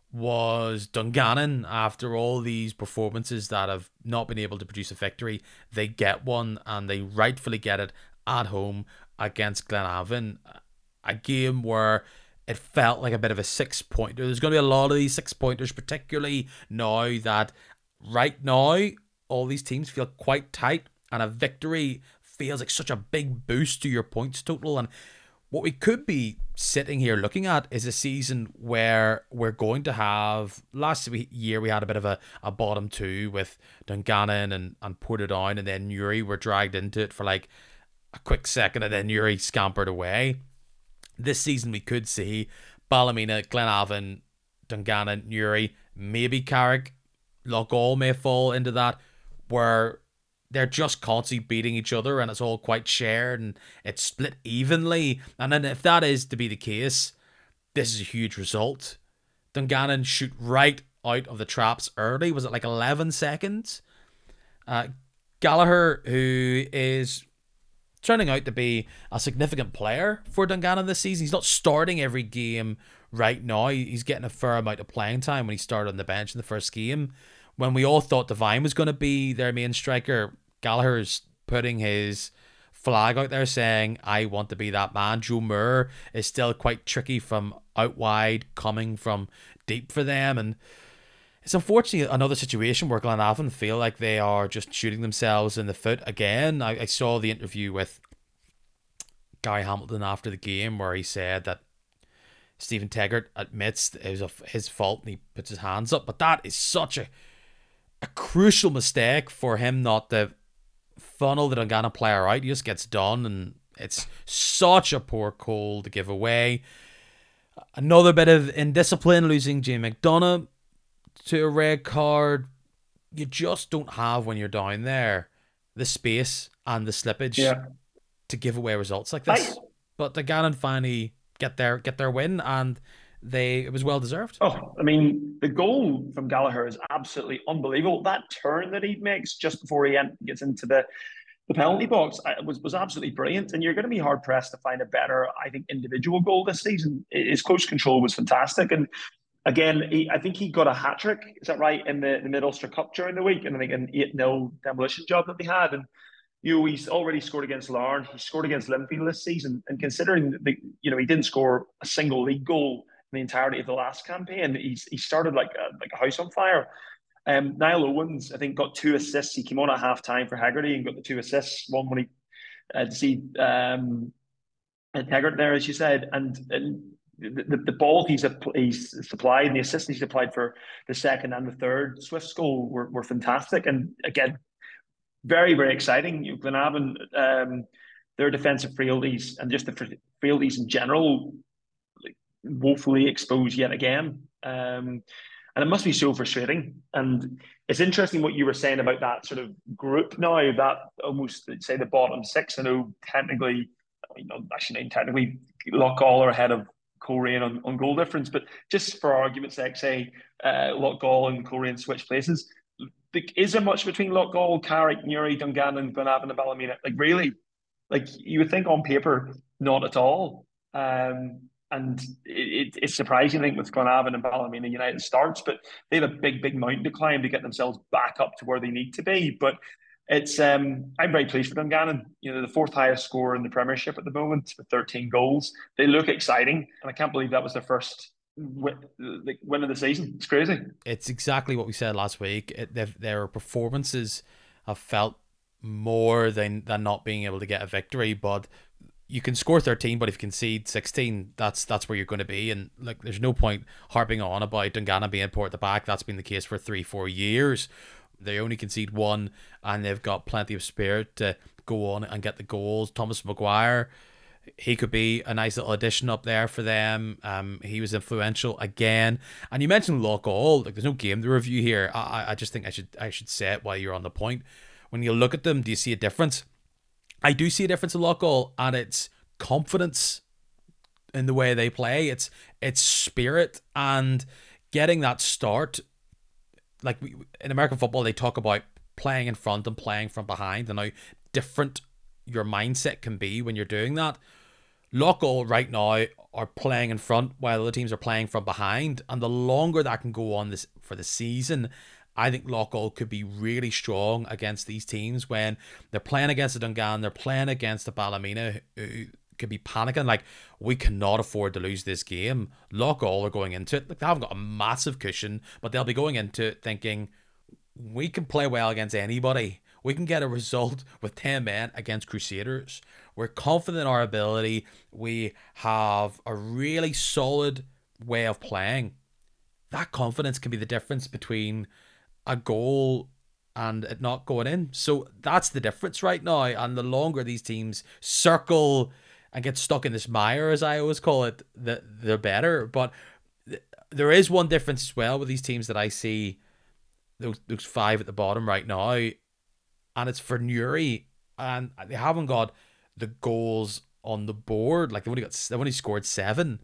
A: was Dungannon. After all these performances that have not been able to produce a victory, they get one, and they rightfully get it at home against Glenavon. A game where it felt like a bit of a 6-pointer. There's going to be a lot of these 6-pointers, particularly now that right now all these teams feel quite tight, and a victory feels like such a big boost to your points total. And what we could be sitting here looking at is a season where we're going to have, last year we had a bit of a bottom 2 with Dungannon and Portadown, and then Newry were dragged into it for like a quick second, and then Newry scampered away. This season we could see Ballymena, Glenavon, Dungannon, Newry, maybe Carrick, Loughgall may fall into that, where they're just constantly beating each other and it's all quite shared and it's split evenly. And then if that is to be the case, this is a huge result. Dungannon shoot right out of the traps early. Was it like 11 seconds? Gallagher, who is turning out to be a significant player for Dungannon this season. He's not starting every game right now. He's getting a fair amount of playing time when he started on the bench in the first game. When we all thought Devine was going to be their main striker, Gallagher's putting his flag out there saying, I want to be that man. Joe Moore is still quite tricky from out wide, coming from deep for them. And it's unfortunately another situation where Glenavon feel like they are just shooting themselves in the foot again. I saw the interview with Gary Hamilton after the game where he said that Stephen Taggart admits it was his fault and he puts his hands up. But that is such a crucial mistake for him not to funnel the Dungannon player out. He just gets done, and it's such a poor call to give away. Another bit of indiscipline, losing Jamie McDonough to a red card. You just don't have, when you're down there, the space and the slippage to give away results like this. But Dungannon finally get their win, and it was well deserved.
B: Oh, I mean, the goal from Gallagher is absolutely unbelievable. That turn that he makes just before he gets into the penalty box was absolutely brilliant. And you're going to be hard pressed to find a better, I think, individual goal this season. His close control was fantastic. And again, I think he got a hat trick. Is that right? In the Mid-Ulster Cup during the week, and I think an 8-0 demolition job that they had. And he's already scored against Larne. He scored against Linfield this season. And considering he didn't score a single league goal in the entirety of the last campaign, he started like a house on fire. Niall Owens, I think, got 2 assists. He came on at half time for Haggerty and got the 2 assists. One when he Taggart there, as you said, and the ball he's supplied and the assists he's supplied for the second and the third Swift's goal were fantastic. And again, very, very exciting. Glenavon, their defensive frailties and just the frailties in general, woefully exposed yet again. And it must be so frustrating. And it's interesting what you were saying about that sort of group now, that almost, say, the bottom 6. I know technically, Loughgall are ahead of Coleraine on goal difference, but just for argument's sake, say Loughgall and Coleraine switch places. Is there much between Loughgall, Carrick, Newry, Dungannon, Glenavon and Ballymena? Like, really? Like, you would think on paper, not at all. And it's surprising, I think, with Glenavon and Ballymena United starts, but they have a big, big mountain to climb to get themselves back up to where they need to be. But It's I'm very pleased for Dungannon. You know, the fourth highest score in the Premiership at the moment with 13 goals. They look exciting, and I can't believe that was their first win of the season. It's crazy.
A: It's exactly what we said last week. Their performances have felt more than not being able to get a victory, but you can score 13, but if you concede 16, that's where you're going to be. And like, there's no point harping on about Dungannon being poor at the back. That's been the case for 3-4 years. They only concede one, and they've got plenty of spirit to go on and get the goals. Thomas Maguire, he could be a nice little addition up there for them. He was influential again. And you mentioned Loughgall. Like, there's no game to review here. I just think I should say it while you're on the point. When you look at them, do you see a difference? I do see a difference in Loughgall, and it's confidence in the way they play. It's spirit and getting that start. Like, in American football, they talk about playing in front and playing from behind, and how different your mindset can be when you're doing that. Loughgall right now are playing in front while other teams are playing from behind, and the longer that can go on this for the season, I think Loughgall could be really strong against these teams when they're playing against the Dungan, they're playing against the Ballymena, who could be panicking like, we cannot afford to lose this game. Loughgall are going into it like they haven't got a massive cushion, but they'll be going into it thinking, we can play well against anybody. We can get a result with 10 men against Crusaders. We're confident in our ability. We have a really solid way of playing. That confidence can be the difference between a goal and it not going in. So that's the difference right now. And the longer these teams circle and get stuck in this mire, as I always call it, the better. But there is one difference as well with these teams that I see, those five at the bottom right now, and it's for Newry, and they haven't got the goals on the board. Like, they've only scored 7.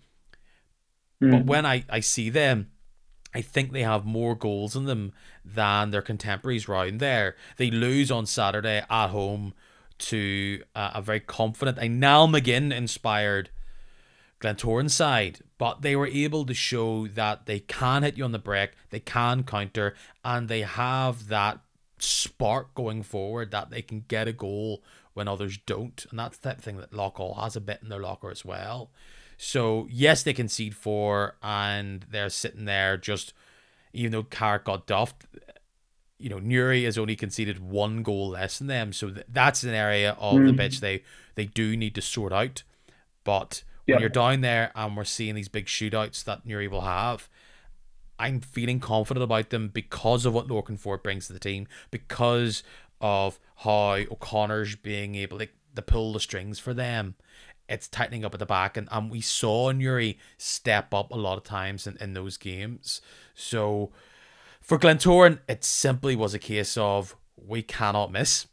A: But when I see them, I think they have more goals in them than their contemporaries round there. They lose on Saturday at home to a very confident, a Niall McGinn inspired Glentoran side, but they were able to show that they can hit you on the break, they can counter, and they have that spark going forward that they can get a goal when others don't. And that's the type of thing that Loughgall has a bit in their locker as well. So yes, they concede 4, and they're sitting there just, even though Carrick got duffed, you know, Newry has only conceded 1 goal less than them. So that's an area of the pitch they do need to sort out. But when you're down there and we're seeing these big shootouts that Newry will have, I'm feeling confident about them because of what Lorcan Ford brings to the team, because of how O'Connor's being able to pull the strings for them. It's tightening up at the back, and we saw Newry step up a lot of times in those games. So for Glentoran, it simply was a case of, we cannot miss.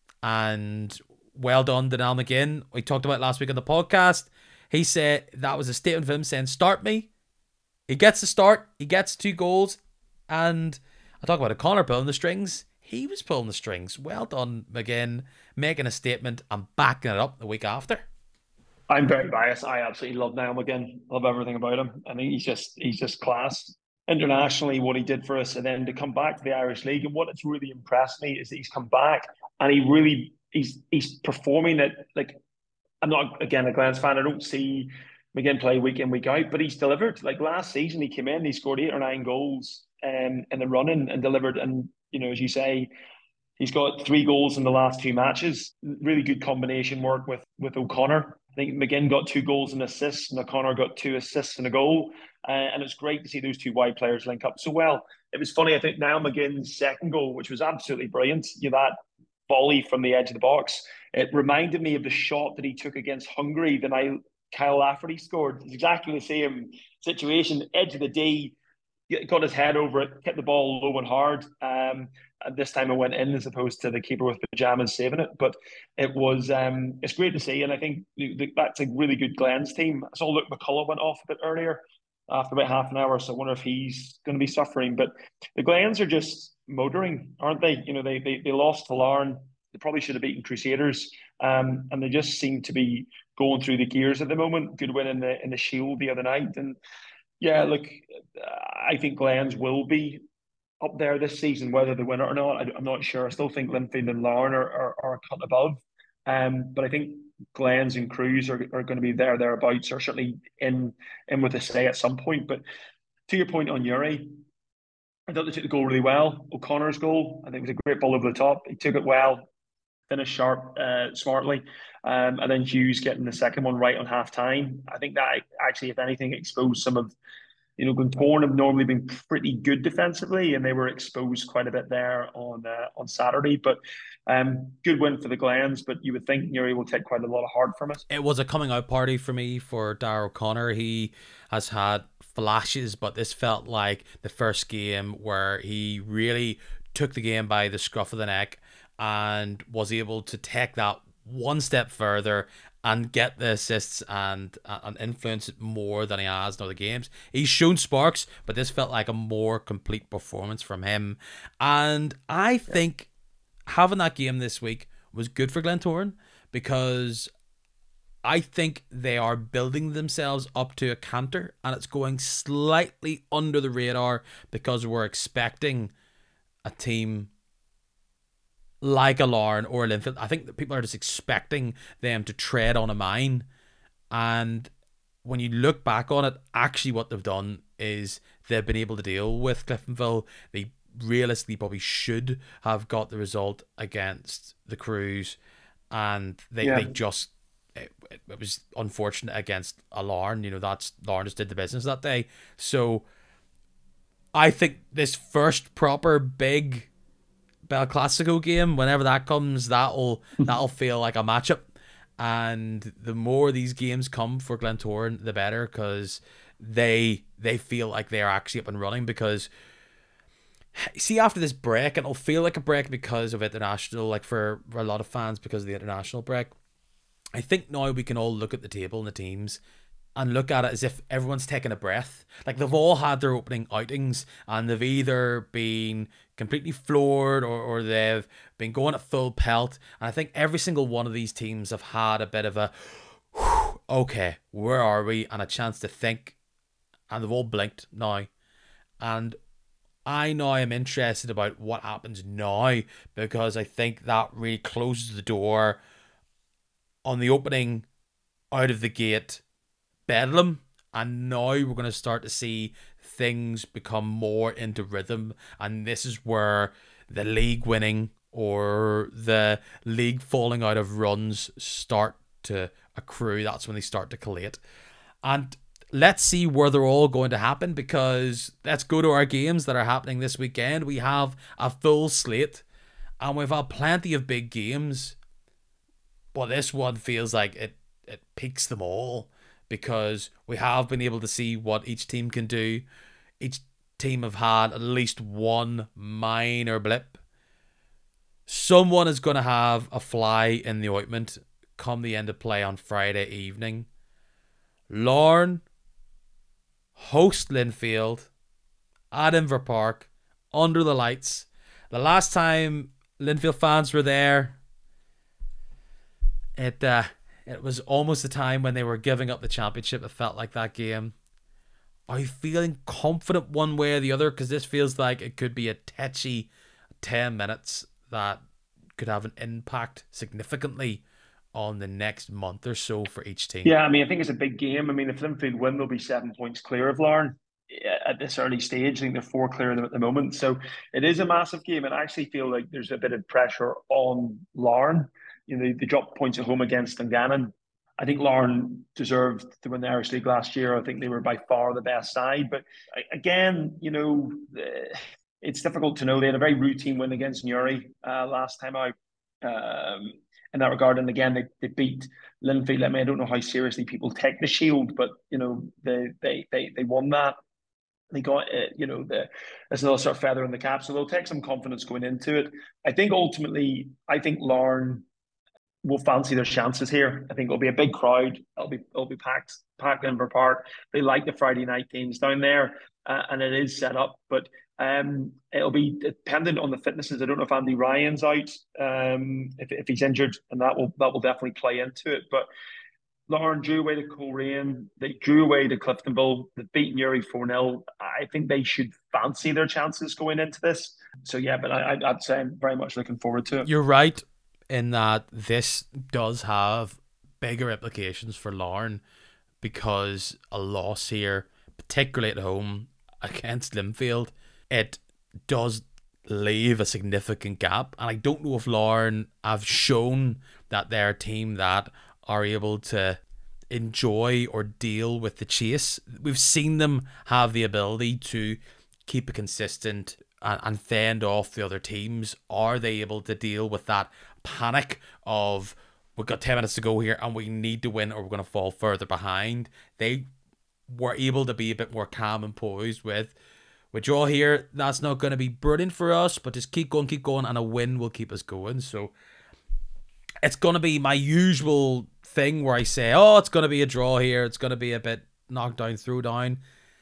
A: And well done to Niall McGinn. We talked about last week on the podcast. He said that was a statement of him saying, start me. He gets the start. He gets 2 goals. And I talk about O'Connor pulling the strings. He was pulling the strings. Well done, McGinn, making a statement and backing it up the week after.
B: I'm very biased. I absolutely love Niall McGinn. Love everything about him. I think he's just class. Internationally, what he did for us, and then to come back to the Irish League. And what it's really impressed me is that he's come back and he's performing it like, I'm not, again, a Glens fan. I don't see McGinn play week in, week out, but he's delivered. Like last season, he came in, he scored 8 or 9 goals in the running and delivered. And, you know, as you say, he's got 3 goals in the last 2 matches. Really good combination work with O'Connor. I think McGinn got 2 goals and assists, and O'Connor got 2 assists and a goal. And it's great to see those 2 wide players link up so well. It was funny, I think Niall McGinn's second goal, which was absolutely brilliant, you know, that volley from the edge of the box, it reminded me of the shot that he took against Hungary the night Kyle Lafferty scored. It's exactly the same situation, edge of the D, got his head over it, hit the ball low and hard. And this time it went in as opposed to the keeper with pajamas saving it. But it was, it's great to see. And I think that's a really good Glens team. I saw Luke McCullough went off a bit earlier after about half an hour. So I wonder if he's going to be suffering. But the Glens are just motoring, aren't they? You know, they lost to Larne. They probably should have beaten Crusaders. And they just seem to be going through the gears at the moment. Good win in the Shield the other night. And yeah, look, I think Glens will be up there this season. Whether they win it or not, I'm not sure. I still think Linfield and Larne are a cut above. But I think Glens and Crews are going to be thereabouts, or certainly in with a say at some point. But to your point on Uri, I thought they took the goal really well. O'Connor's goal, I think, was a great ball over the top. He took it well, finished sharp, smartly. And then Hughes getting the second one right on half time. I think that actually, if anything, exposed some of, Glentoran have normally been pretty good defensively, and they were exposed quite a bit there on Saturday. But good win for the Glens. But you would think Newry will take quite a lot of heart from it.
A: It was a coming out party for me for Darragh O'Connor. He has had flashes, but this felt like the first game where he really took the game by the scruff of the neck and was able to take that one step further and get the assists and influence it more than he has in other games. He's shown sparks, but this felt like a more complete performance from him. And I think having that game this week was good for Glentoran, because I think they are building themselves up to a canter, and it's going slightly under the radar because we're expecting a team like a Larne or a Linfield. I think that people are just expecting them to tread on a mine. And when you look back on it, actually what they've done is they've been able to deal with Cliftonville. They realistically probably should have got the result against the Crews, and they just it was unfortunate against a Larne. That's Larne just did the business that day. So I think this first proper big Bell Classico game, whenever that comes, that'll feel like a matchup. And the more these games come for Glentoran, the better, because they feel like they're actually up and running. Because see, after this break, and it'll feel like a break because of international, like for a lot of fans because of the international break, I think now we can all look at the table and the teams and look at it as if everyone's taking a breath. Like, they've all had their opening outings and they've either been completely floored or they've been going at full pelt. And I think every single one of these teams have had a bit of a, okay, where are we? And a chance to think. And they've all blinked now. And I now am interested about what happens now, because I think that really closes the door on the opening out of the gate bedlam, and now we're going to start to see things become more into rhythm, and this is where the league winning or the league falling out of runs start to accrue. That's when they start to collate, and let's see where they're all going to happen, because let's go to our games that are happening this weekend. We have a full slate and we've had plenty of big games, but this one feels like it peaks them all, because we have been able to see what each team can do. Each team have had at least one minor blip. Someone is going to have a fly in the ointment come the end of play on Friday evening. Larne host Linfield at Inver Park under the lights. The last time Linfield fans were there, it was almost the time when they were giving up the championship. It felt like that game. Are you feeling confident one way or the other? Because this feels like it could be a tetchy 10 minutes that could have an impact significantly on the next month or so for each team.
B: Yeah, I mean, I think it's a big game. I mean, if Linfield win, they'll be 7 points clear of Larne at this early stage. I think they're 4 clear of them at the moment. So it is a massive game. And I actually feel like there's a bit of pressure on Larne. They dropped points at home against Dungannon. I think Larne deserved to win the Irish League last year. I think they were by far the best side. But again, it's difficult to know. They had a very routine win against Newry last time out. In that regard, and again, they beat Linfield. I mean, I don't know how seriously people take the Shield, but they won that. They got there's another sort of feather in the cap, so they'll take some confidence going into it. I think ultimately, Larne will fancy their chances here. I think it'll be a big crowd. It'll be packed Inver Park. They like the Friday night games down there, and it is set up, but. It'll be dependent on the fitnesses. I don't know if Andy Ryan's out, if he's injured, and that will definitely play into it. But Lauren drew away to Coleraine. They drew away to Cliftonville. They've beaten Uri 4-0. I think they should fancy their chances going into this. So, yeah, but I'd say I'm very much looking forward to it.
A: You're right in that this does have bigger implications for Larne because a loss here, particularly at home against Linfield, it does leave a significant gap. And I don't know if Larne have shown that they're a team that are able to enjoy or deal with the chase. We've seen them have the ability to keep it consistent and fend off the other teams. Are they able to deal with that panic of we've got 10 minutes to go here and we need to win or we're going to fall further behind? They were able to be a bit more calm and poised with draw here. That's not going to be brilliant for us, but just keep going, and a win will keep us going. So it's going to be my usual thing where I say, oh, it's going to be a draw here. It's going to be a bit knocked down, throw down.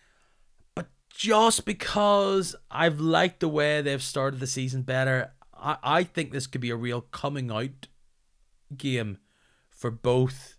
A: But just because I've liked the way they've started the season better, I think this could be a real coming out game for both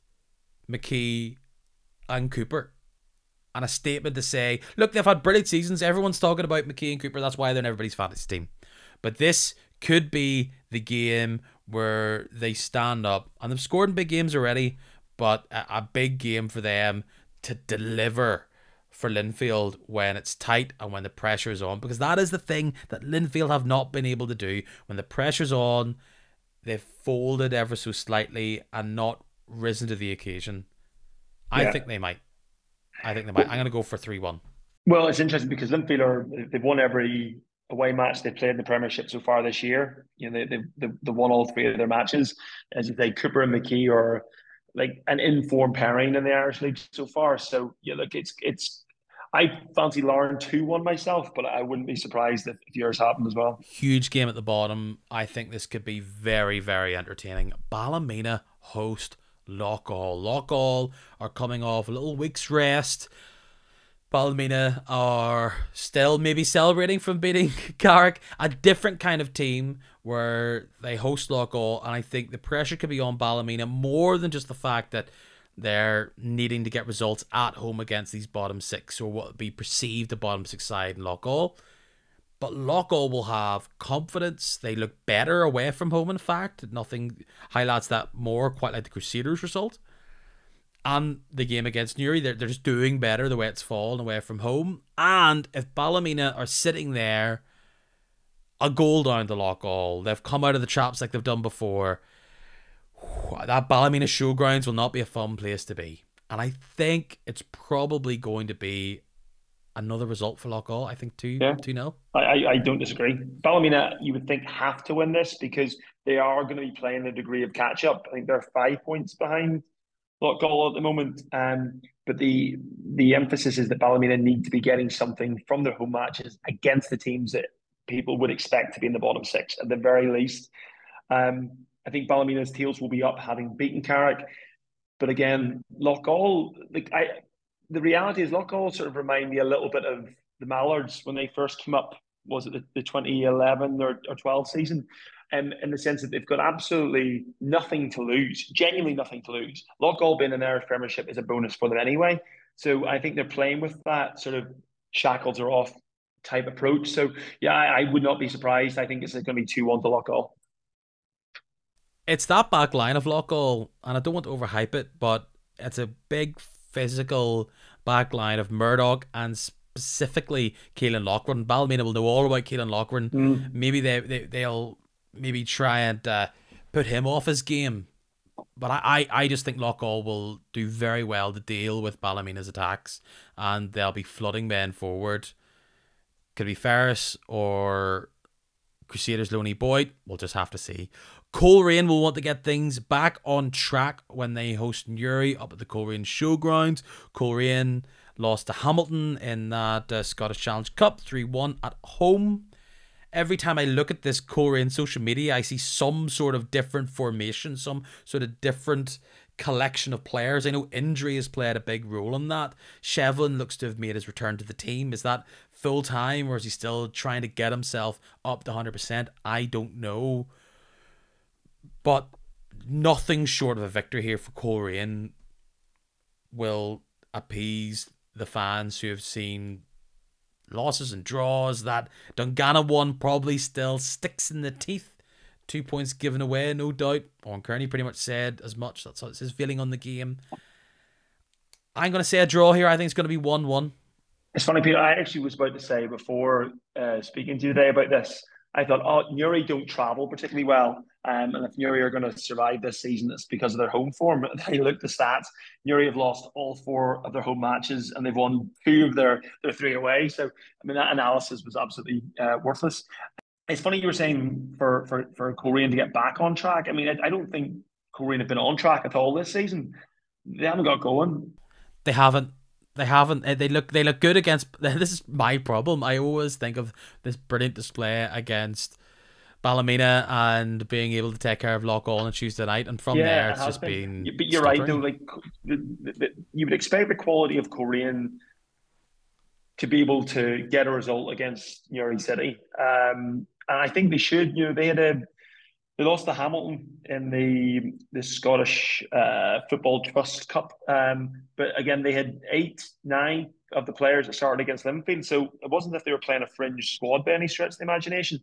A: McKee and Cooper. And a statement to say, look, they've had brilliant seasons. Everyone's talking about McKee and Cooper. That's why they're in everybody's fantasy team. But this could be the game where they stand up. And they've scored in big games already, but a big game for them to deliver for Linfield when it's tight and when the pressure is on. Because that is the thing that Linfield have not been able to do. When the pressure's on, they've folded ever so slightly and not risen to the occasion. I think they might. I'm going to go for 3-1.
B: Well, it's interesting because Linfield they've won every away match they've played in the Premiership so far this year. You know, they won all three of their matches. As you say, Cooper and McKee are like an informed pairing in the Irish League so far. So yeah, look, it's. I fancy Lauren 2-1 myself, but I wouldn't be surprised if yours happened as well.
A: Huge game at the bottom. I think this could be very, very entertaining. Ballymena host Loughgall. Loughgall are coming off a little week's rest. Ballymena are still maybe celebrating from beating Carrick, a different kind of team where they host Loughgall, and I think the pressure could be on Ballymena more than just the fact that they're needing to get results at home against these bottom six, or what would be perceived a bottom six side in Loughgall. But Loughgall will have confidence. They look better away from home, in fact. Nothing highlights that more, quite like the Crusaders result. And the game against Newry, they're just doing better the way it's fallen away from home. And if Ballymena are sitting there, a goal down to Loughgall, they've come out of the traps like they've done before, that Ballymena showgrounds will not be a fun place to be. And I think it's probably going to be another result for Loughgall. I think 2-0.
B: I don't disagree. Ballymena, you would think, have to win this because they are going to be playing a degree of catch up. I think they're 5 points behind Loughgall at the moment. But the emphasis is that Ballymena need to be getting something from their home matches against the teams that people would expect to be in the bottom six at the very least. I think Ballymena's tails will be up having beaten Carrick. But again, Loughgall, the reality is Loughgall sort of remind me a little bit of the Mallards when they first came up. Was it the 2011 or 12 season? In the sense that they've got absolutely nothing to lose, genuinely nothing to lose. Loughgall being in the Irish Premiership is a bonus for them anyway. So I think they're playing with that sort of shackles are off type approach. So yeah, I would not be surprised. I think it's going to be 2-1 to Loughgall.
A: It's that back line of Loughgall, and I don't want to overhype it, but it's a big physical back line of Murdoch and specifically Keelan Loughran. Ballymena will know all about Keelan Loughran. Maybe they'll maybe try and put him off his game. But I just think Loughgall will do very well to deal with Ballymena's attacks, and they'll be flooding men forward. Could be Ferris or Crusaders' Loney Boyd. We'll just have to see. Coleraine will want to get things back on track when they host Newry up at the Coleraine Showgrounds. Coleraine lost to Hamilton in that Scottish Challenge Cup 3-1 at home. Every time I look at this Coleraine social media, I see some sort of different formation, some sort of different collection of players. I know injury has played a big role in that. Shevlin looks to have made his return to the team. Is that full time, or is he still trying to get himself up to 100%? I don't know. But nothing short of a victory here for Coleraine. will appease the fans who have seen losses and draws. That Dungannon one probably still sticks in the teeth. 2 points given away, no doubt. Owen Kearney pretty much said as much. That's his feeling on the game. I'm going to say a draw here. I think it's going to be 1-1.
B: It's funny, Peter. I actually was about to say before speaking to you today about this. I thought, oh, Newry don't travel particularly well, and if Newry are going to survive this season, it's because of their home form. And I looked at the stats. Newry have lost all 4 of their home matches, and they've won 2 of their 3 away. So, I mean, that analysis was absolutely worthless. It's funny you were saying for Coleraine to get back on track. I mean, I don't think Coleraine have been on track at all this season. They haven't got going.
A: They haven't. They haven't. They look good against. This is my problem. I always think of this brilliant display against Ballymena and being able to take care of Loch on Tuesday night, and from there
B: Yeah, it
A: it's
B: has
A: just
B: been.
A: been
B: But you're right, though.
A: stuttering.
B: Like you would expect the quality of Korean to be able to get a result against Newry City, and I think they should. They lost to Hamilton in the Scottish Football Trust Cup, but again they had 8, 9 of the players that started against Linfield, so it wasn't as if they were playing a fringe squad by any stretch of the imagination.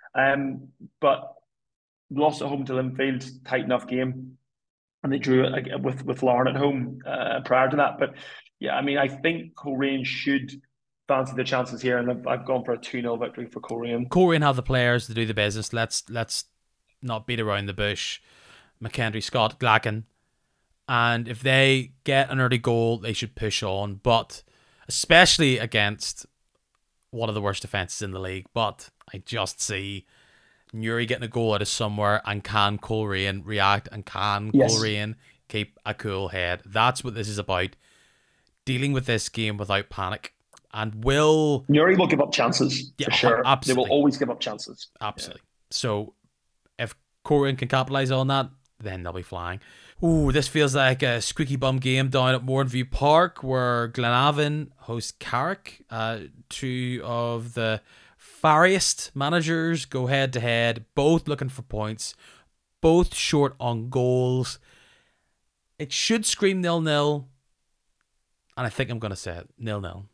B: But lost at home to Linfield, tight enough game, and they drew it with Larne at home prior to that. But yeah, I mean, I think Coleraine should fancy the chances here, and I've gone for a 2-0 victory for Coleraine.
A: Coleraine have the players to do the business. Let's not beat around the bush. McKendry, Scott, Glacken, and if they get an early goal, they should push on. But especially against one of the worst defenses in the league. But I just see Newry getting a goal out of somewhere, and can Coleraine react, and can
B: Yes.
A: Coleraine keep a cool head? That's what this is about. Dealing with this game without panic. And will,
B: Newry will give up chances
A: yeah,
B: for sure. They will
A: absolutely,
B: always give up chances. Yeah.
A: absolutely. So if Coleraine can capitalise on that, then they'll be flying. Ooh, this feels like a squeaky bum game down at Mournview Park, where Glenavon hosts Carrick. 2 of the fariest managers go head to head, both looking for points, both short on goals. It should scream 0-0, and I think I'm going to say it 0-0.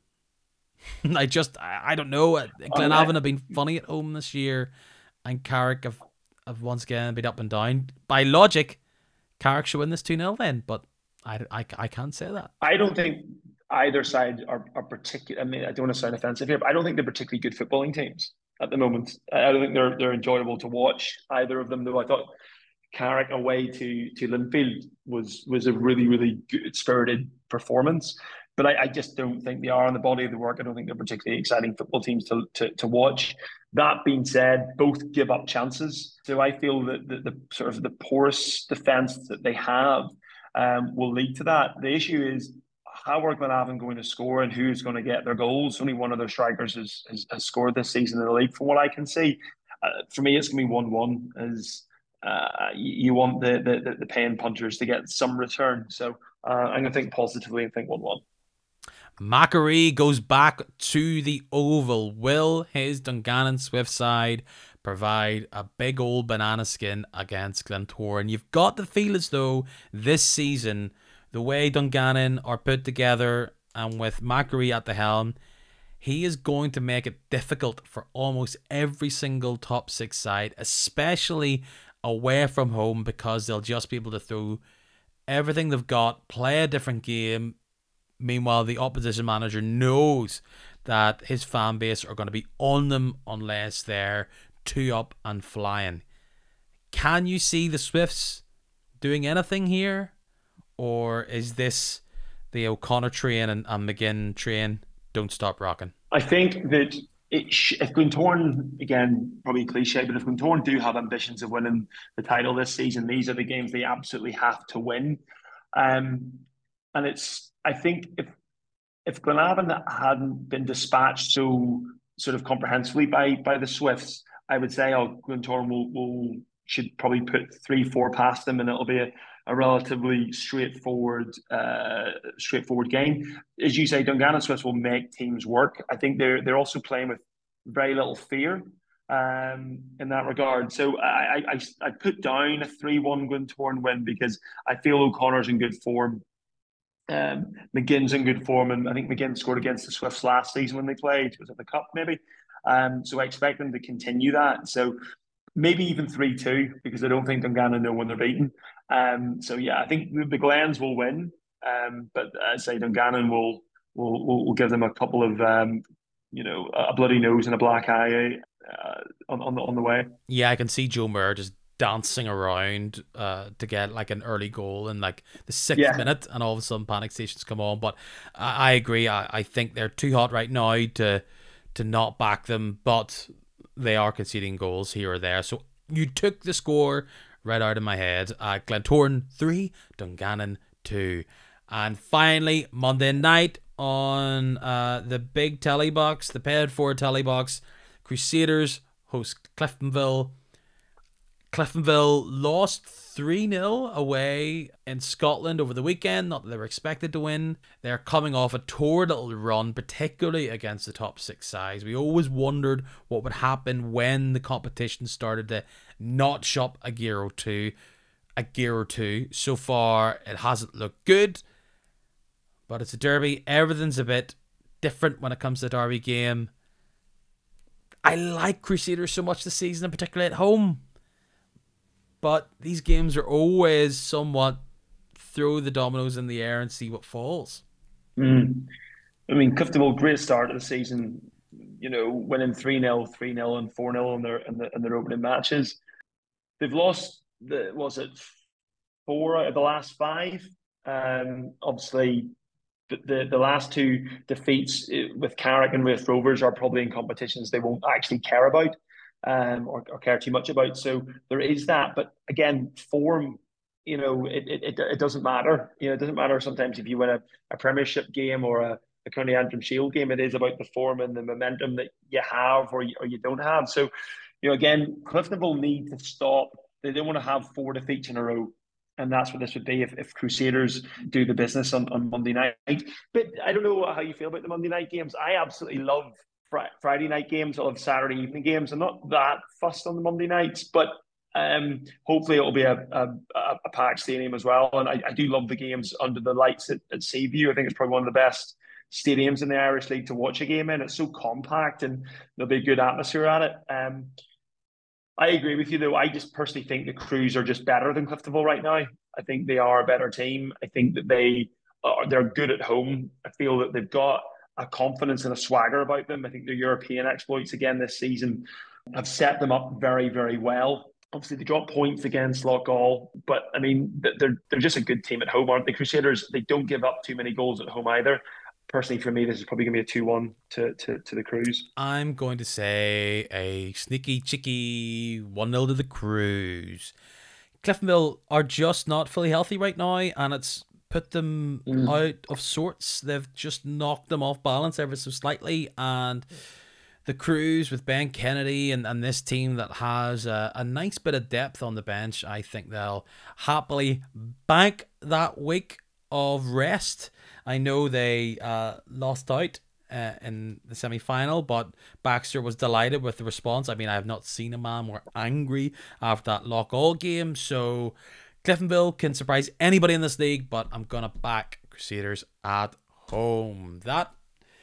A: I don't know.
B: I mean, I,
A: Glenavon have been funny at home this year, and Carrick have once again been up and down. By logic, Carrick should win this 2-0 then, but I can't say that.
B: I don't think either side are particular. I mean, I don't want to sound offensive here, but I don't think they're particularly good footballing teams at the moment. I don't think they're enjoyable to watch, either of them. Though I thought Carrick away to Linfield was a really really good spirited performance. But I just don't think they are on the body of the work. I don't think they're particularly exciting football teams to watch. That being said, both give up chances. So I feel that the sort of the porous defence that they have will lead to that. The issue is how are Glenavon going to score, and who's going to get their goals? Only one of their strikers has scored this season in the league, from what I can see. For me, it's going to be 1-1. As you want the paying punters to get some return. So I'm going to think positively and think 1-1.
A: Macquarie goes back to the Oval. Will his Dungannon Swift side provide a big old banana skin against Glentoran? You've got the feel as though this season, the way Dungannon are put together, and with Macquarie at the helm, he is going to make it difficult for almost every single top 6 side, especially away from home, because they'll just be able to throw everything they've got, play a different game. Meanwhile, the opposition manager knows that his fan base are going to be on them unless they're 2 up and flying. Can you see the Swifts doing anything here? Or is this the O'Connor train and McGinn train? Don't stop rocking.
B: I think that if Glentoran, again, probably cliche, but if Glentoran do have ambitions of winning the title this season, these are the games they absolutely have to win. And I think if Glenavon hadn't been dispatched so sort of comprehensively by the Swifts, I would say, oh, Glentoran should probably put 3-4 past them, and it'll be a relatively straightforward game. As you say, Dungannon Swifts will make teams work. I think they're also playing with very little fear in that regard. So I put down a 3-1 Glentoran win, because I feel O'Connor's in good form. McGinn's in good form, and I think McGinn scored against the Swifts last season when they played. Was it the Cup, maybe? So I expect them to continue that. So maybe even 3-2, because I don't think Dungannon know when they're beaten. So yeah, I think the Glens will win, but I say Dungannon will give them a couple of a bloody nose and a black eye on the way.
A: Yeah, I can see Joe Moore just dancing around to get like an early goal in like the sixth
B: Yeah,
A: minute, and all of a sudden panic stations come on. But I agree. I think they're too hot right now to not back them, but they are conceding goals here or there. So you took the score right out of my head. Glentoran 3, Dungannon 2. And finally, Monday night on the big telly box, the paid for telly box, Crusaders host Cliftonville. Cliftonville lost 3-0 away in Scotland over the weekend. Not that they were expected to win. They're coming off a torrid little run, particularly against the top 6 sides. We always wondered what would happen when the competition started to notch up a gear or two. So far, it hasn't looked good. But it's a derby. Everything's a bit different when it comes to the derby game. I like Crusaders so much this season, and particularly at home. But these games are always somewhat throw the dominoes in the air and see what falls.
B: Mm. I mean, Cliftonville, great start of the season. Winning 3-0, 3-0, and 4-0 in their opening matches. They've lost four out of the last five. Obviously, the last two defeats with Carrick and Raith Rovers are probably in competitions they won't actually care about. Or care too much about. So there is that. But again, form, it doesn't matter. It doesn't matter sometimes if you win a Premiership game or a County Antrim Shield game. It is about the form and the momentum that you have or you don't have. So, again, Cliftonville need to stop. They don't want to have 4 defeats in a row. And that's what this would be if Crusaders do the business on Monday night. But I don't know how you feel about the Monday night games. I absolutely love Friday night games. I'll have Saturday evening games. I'm not that fussed on the Monday nights, but hopefully it'll be a packed stadium as well. And I do love the games under the lights at Seaview. I think it's probably one of the best stadiums in the Irish League to watch a game in. It's so compact and there'll be a good atmosphere at it. I agree with you, though. I just personally think the Crews are just better than Cliftonville right now. I think they are a better team. I think that they're good at home. I feel that they've got a confidence and a swagger about them. I think their European exploits again this season have set them up very, very well. Obviously, they dropped points against Loughgall, but I mean, they're just a good team at home, aren't they? Crusaders, they don't give up too many goals at home either. Personally, for me, this is probably going to be a 2-1 to the Crews.
A: I'm going to say a sneaky, cheeky 1-0 to the Crews. Cliftonville are just not fully healthy right now, and it's put them out of sorts. They've just knocked them off balance ever so slightly, and the Crews with Ben Kennedy and this team that has a nice bit of depth on the bench, I think they'll happily bank that week of rest. I know they lost out in the semi-final, but Baxter was delighted with the response. I mean, I have not seen a man more angry after that Loughgall game, so Cliftonville can surprise anybody in this league, but I'm going to back Crusaders at home. That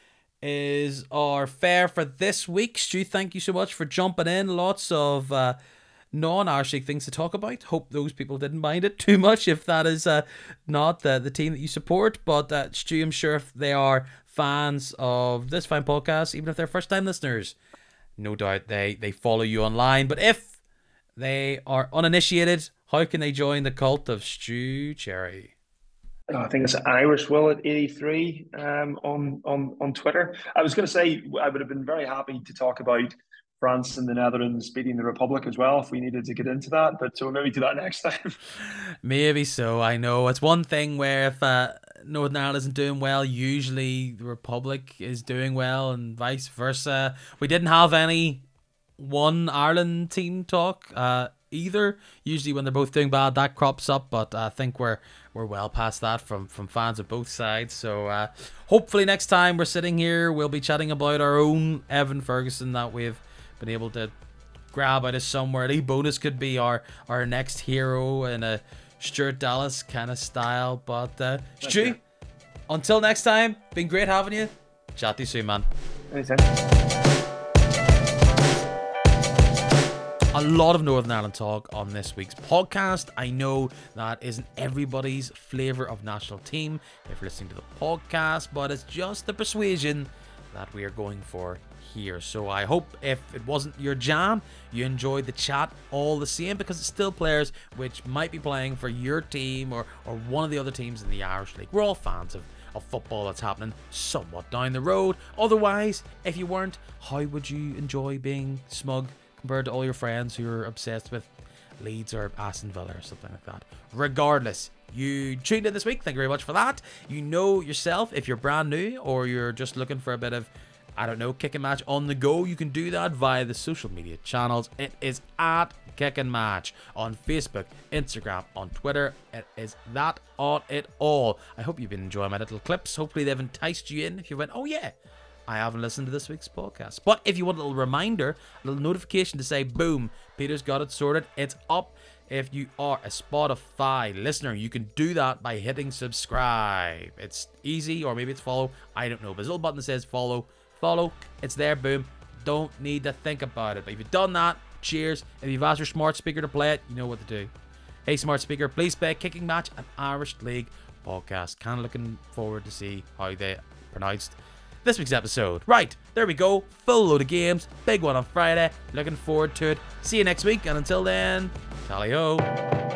A: is our fare for this week. Stu, thank you so much for jumping in. Lots of non-Irish League things to talk about. Hope those people didn't mind it too much if that is not the team that you support. But Stu, I'm sure if they are fans of this fine podcast, even if they're first-time listeners, no doubt they follow you online. But if they are uninitiated, how can they join the cult of Stu Cherry?
B: I think it's Irish Will at 83 on Twitter. I was going to say I would have been very happy to talk about France and the Netherlands beating the Republic as well if we needed to get into that, but so we'll maybe do that next time.
A: Maybe so. I know it's one thing where if Northern Ireland isn't doing well, usually the Republic is doing well and vice versa. We didn't have any one Ireland team talk either. Usually when they're both doing bad, that crops up, but I think we're well past that from fans of both sides. So hopefully next time we're sitting here, we'll be chatting about our own Evan Ferguson that we've been able to grab out of somewhere. Lee Bonus could be our next hero in a Stuart Dallas kind of style. But Stu, Until next time, been great having you. Chat to you soon, man.
B: Anytime.
A: A lot of Northern Ireland talk on this week's podcast. I know that isn't everybody's flavour of national team if you're listening to the podcast, but it's just the persuasion that we are going for here. So I hope if it wasn't your jam, you enjoyed the chat all the same, because it's still players which might be playing for your team or one of the other teams in the Irish League. We're all fans of football that's happening somewhat down the road. Otherwise, if you weren't, how would you enjoy being smug compared to all your friends who are obsessed with Leeds or Aston Villa or something like that? Regardless, you tuned in this week. Thank you very much for that. You know yourself, if you're brand new or you're just looking for a bit of, I don't know, Kick and Match on the go, you can do that via the social media channels. It is at Kick and Match on Facebook, Instagram, on Twitter. It is that on it all. I hope you've been enjoying my little clips. Hopefully they've enticed you in if you went, oh yeah, I haven't listened to this week's podcast. But if you want a little reminder, a little notification to say, boom, Peter's got it sorted, it's up. If you are a Spotify listener, you can do that by hitting subscribe. It's easy, or maybe it's follow. I don't know. But there's a little button that says follow. Follow. It's there. Boom. Don't need to think about it. But if you've done that, cheers. If you've asked your smart speaker to play it, you know what to do. Hey, smart speaker, please play Kicking Match, an Irish League podcast. Kind of looking forward to see how they pronounced this week's episode. Right, there we go. Full load of games. Big one on Friday. Looking forward to it. See you next week. And until then, tally-ho.